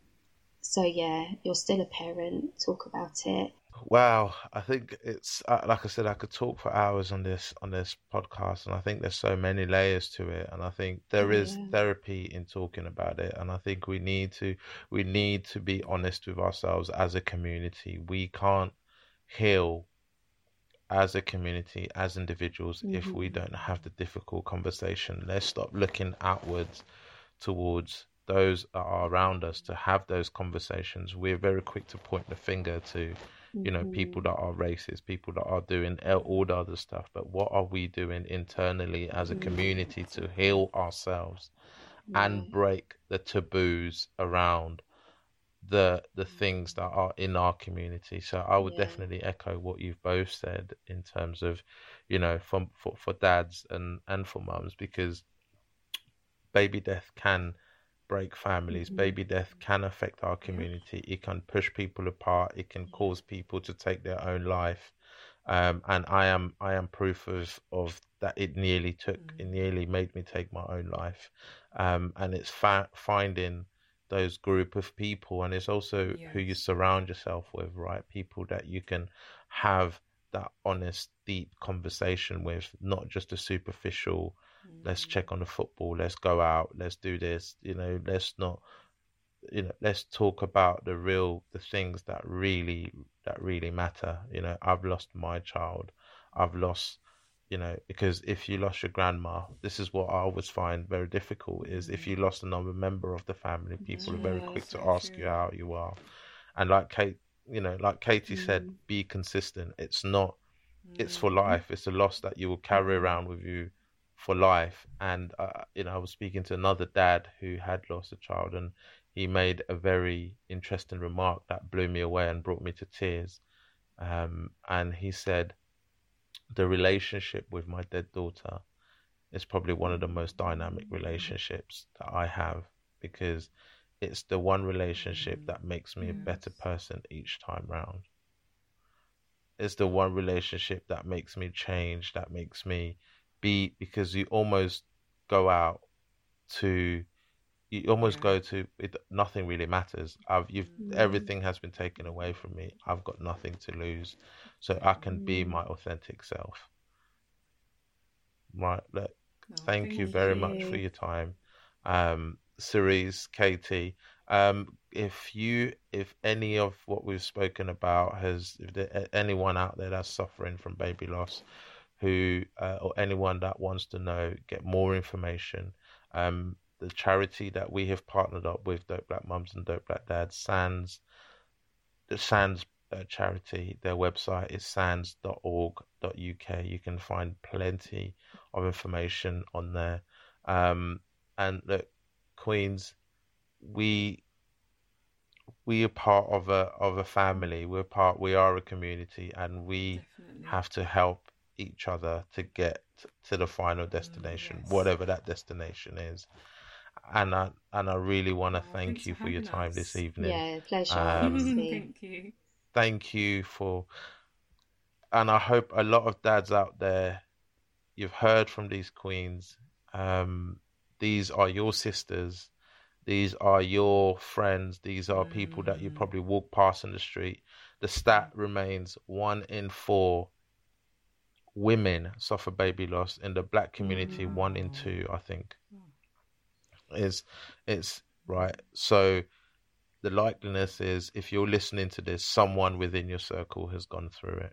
so yeah, you're still a parent. Talk about it. Wow, I think it's uh, like I said, I could talk for hours on this on this podcast, and I think there's so many layers to it, and I think there is yeah. therapy in talking about it, and I think we need to we need to be honest with ourselves as a community. We can't heal as a community, as individuals, mm-hmm. if we don't have the difficult conversation. Let's stop looking outwards towards those that are around us to have those conversations. We're very quick to point the finger to, you know, mm-hmm. people that are racist, people that are doing all the other stuff. But what are we doing internally as a community to heal ourselves yeah. and break the taboos around the the things that are in our community? So I would yeah. definitely echo what you've both said in terms of, you know, for for, for dads and, and for mums, because baby death can break families. Mm-hmm. Baby death can affect our community. Yeah. It can push people apart. It can cause people to take their own life. Um, and I am I am proof of, of that. It nearly took mm-hmm. it nearly made me take my own life. Um, and it's fa- finding those group of people, and it's also yes. who you surround yourself with, right? People that you can have that honest, deep conversation with, not just a superficial, mm. let's check on the football, let's go out, let's do this, you know, let's not, you know, let's talk about the real, the things that really, that really matter. You know, I've lost my child, I've lost, you know, because if you lost your grandma, this is what I always find very difficult, is if you lost another member of the family, people yeah, are very quick to ask true. you how you are. And like Kate, you know, like Katie mm. said, be consistent. It's not, mm. it's for life. It's a loss that you will carry around with you for life. And, uh, you know, I was speaking to another dad who had lost a child, and he made a very interesting remark that blew me away and brought me to tears. Um, and he said, the relationship with my dead daughter is probably one of the most dynamic relationships that I have, because it's the one relationship that makes me yes. a better person each time round. It's the one relationship that makes me change, that makes me be, because you almost go out to, you almost yeah. go to, it, nothing really matters. I've, you've, mm. everything has been taken away from me. I've got nothing to lose. So I can be my authentic self. Right. Look, oh, thank, thank you very you. much for your time. Um, Cerise, Katie, um, if you, if any of what we've spoken about has, if there anyone out there that's suffering from baby loss, who, uh, or anyone that wants to know, get more information, um, the charity that we have partnered up with, Dope Black Mums and Dope Black Dads, SANDS, the SANDS uh, charity, their website is sands dot org dot U K. You can find plenty of information on there. Um, and look, Queens, we we are part of a of a family. We're part. We are a community, and we Definitely. have to help each other to get to the final destination, mm, yes. whatever that destination is. And I and I really want to oh, thank you for your time us. this evening. Yeah, pleasure. Um, thank you. Thank you for. And I hope a lot of dads out there, you've heard from these queens. Um, these are your sisters. These are your friends. These are mm. people that you probably walk past in the street. The stat remains one in four women suffer baby loss in the black community. Mm. One in two, I think, is it's right. So the likeliness is, if you're listening to this, someone within your circle has gone through it.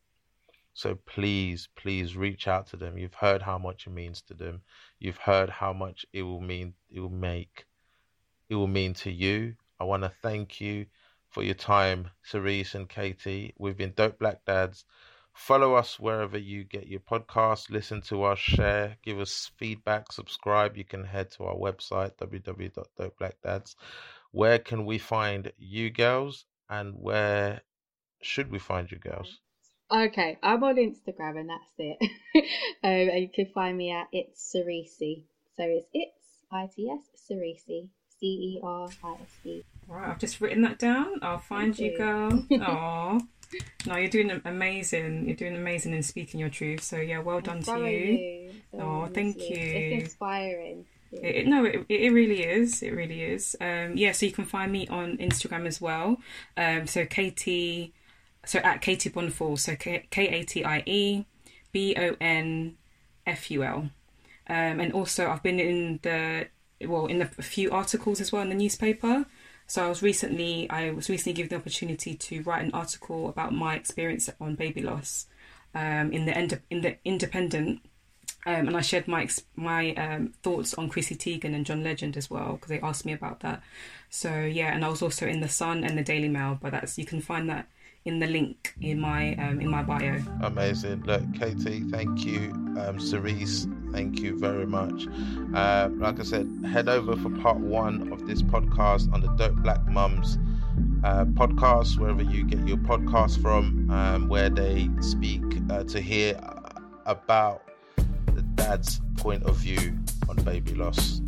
So please, please reach out to them. You've heard how much it means to them. You've heard how much it will mean, it will make, it will mean to you. I want to thank you for your time, Cerise and Katie. We've been Dope Black Dads. Follow us wherever you get your podcasts. Listen to us, share, give us feedback, subscribe. You can head to our website, w w w dot dope black dads. Where can we find you girls, and where should we find you girls? Okay, I'm on Instagram and that's it. um, and you can find me at It's Cerise. So it's It's I T S Cerise, C E R I S E. Right, I've just written that down. I'll find you, you, girl. Aww. No, you're doing amazing. You're doing amazing in speaking your truth. So yeah, well done to you. you. Oh, thank you. It's inspiring. It, it, no, it, it really is. It really is. Um, yeah, so you can find me on Instagram as well. Um, so Katie. So at Katie Bonful, so K A T I E B O N F U L. Um, and also I've been in the, well, in the, a few articles as well in the newspaper. So I was recently, I was recently given the opportunity to write an article about my experience on baby loss um, in the ind in the Independent. Um, and I shared my my um, thoughts on Chrissy Teigen and John Legend as well, because they asked me about that. So yeah, and I was also in the Sun and the Daily Mail, but that's, you can find that in the link in my um, in my bio. Amazing. Look, Katie, thank you. Um, Cerise, thank you very much. Uh, like I said, head over for part one of this podcast on the Dope Black Mums uh, podcast, wherever you get your podcast from, um, where they speak uh, to hear about the dad's point of view on baby loss.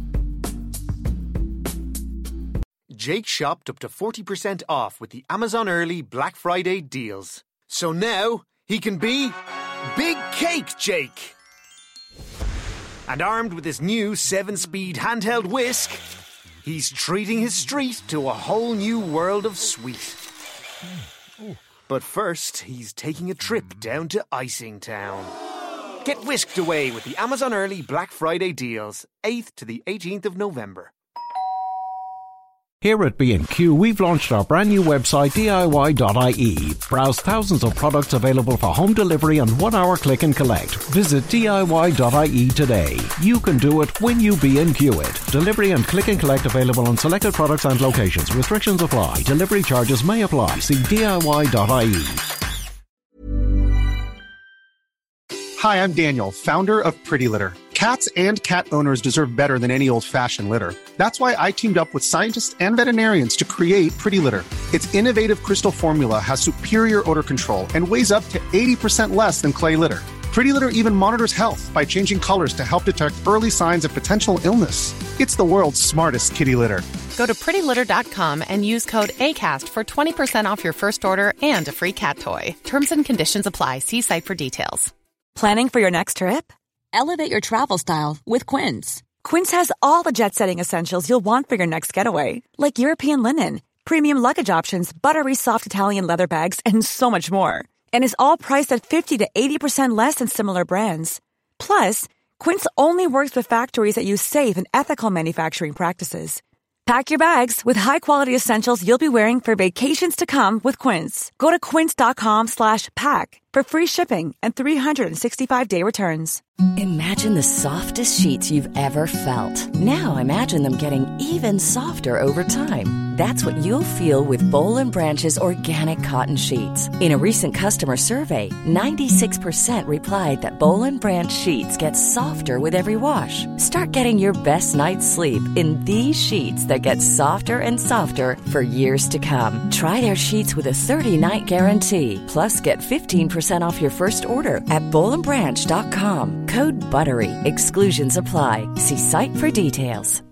Jake shopped up to forty percent off with the Amazon Early Black Friday deals. So now he can be Big Cake Jake. And armed with his new seven-speed handheld whisk, he's treating his street to a whole new world of sweet. But first, he's taking a trip down to Icing Town. Get whisked away with the Amazon Early Black Friday deals, eighth to the eighteenth of November. Here at B and Q, we've launched our brand new website, D I Y dot I E. Browse thousands of products available for home delivery and one-hour click and collect. Visit D I Y dot I E today. You can do it when you B and Q it. Delivery and click and collect available on selected products and locations. Restrictions apply. Delivery charges may apply. See D I Y dot I E. Hi, I'm Daniel, founder of Pretty Litter. Cats and cat owners deserve better than any old-fashioned litter. That's why I teamed up with scientists and veterinarians to create Pretty Litter. Its innovative crystal formula has superior odor control and weighs up to eighty percent less than clay litter. Pretty Litter even monitors health by changing colors to help detect early signs of potential illness. It's the world's smartest kitty litter. Go to pretty litter dot com and use code ACAST for twenty percent off your first order and a free cat toy. Terms and conditions apply. See site for details. Planning for your next trip? Elevate your travel style with Quince. Quince has all the jet-setting essentials you'll want for your next getaway, like European linen, premium luggage options, buttery soft Italian leather bags, and so much more. And is all priced at fifty to eighty percent less than similar brands. Plus, Quince only works with factories that use safe and ethical manufacturing practices. Pack your bags with high-quality essentials you'll be wearing for vacations to come with Quince. Go to quince dot com slash pack for free shipping and three sixty-five day returns. Imagine the softest sheets you've ever felt. Now imagine them getting even softer over time. That's what you'll feel with Boll and Branch's organic cotton sheets. In a recent customer survey, ninety-six percent replied that Boll and Branch sheets get softer with every wash. Start getting your best night's sleep in these sheets that get softer and softer for years to come. Try their sheets with a thirty-night guarantee. Plus, get fifteen percent off your first order at boll and branch dot com. Code BUTTERY. Exclusions apply. See site for details.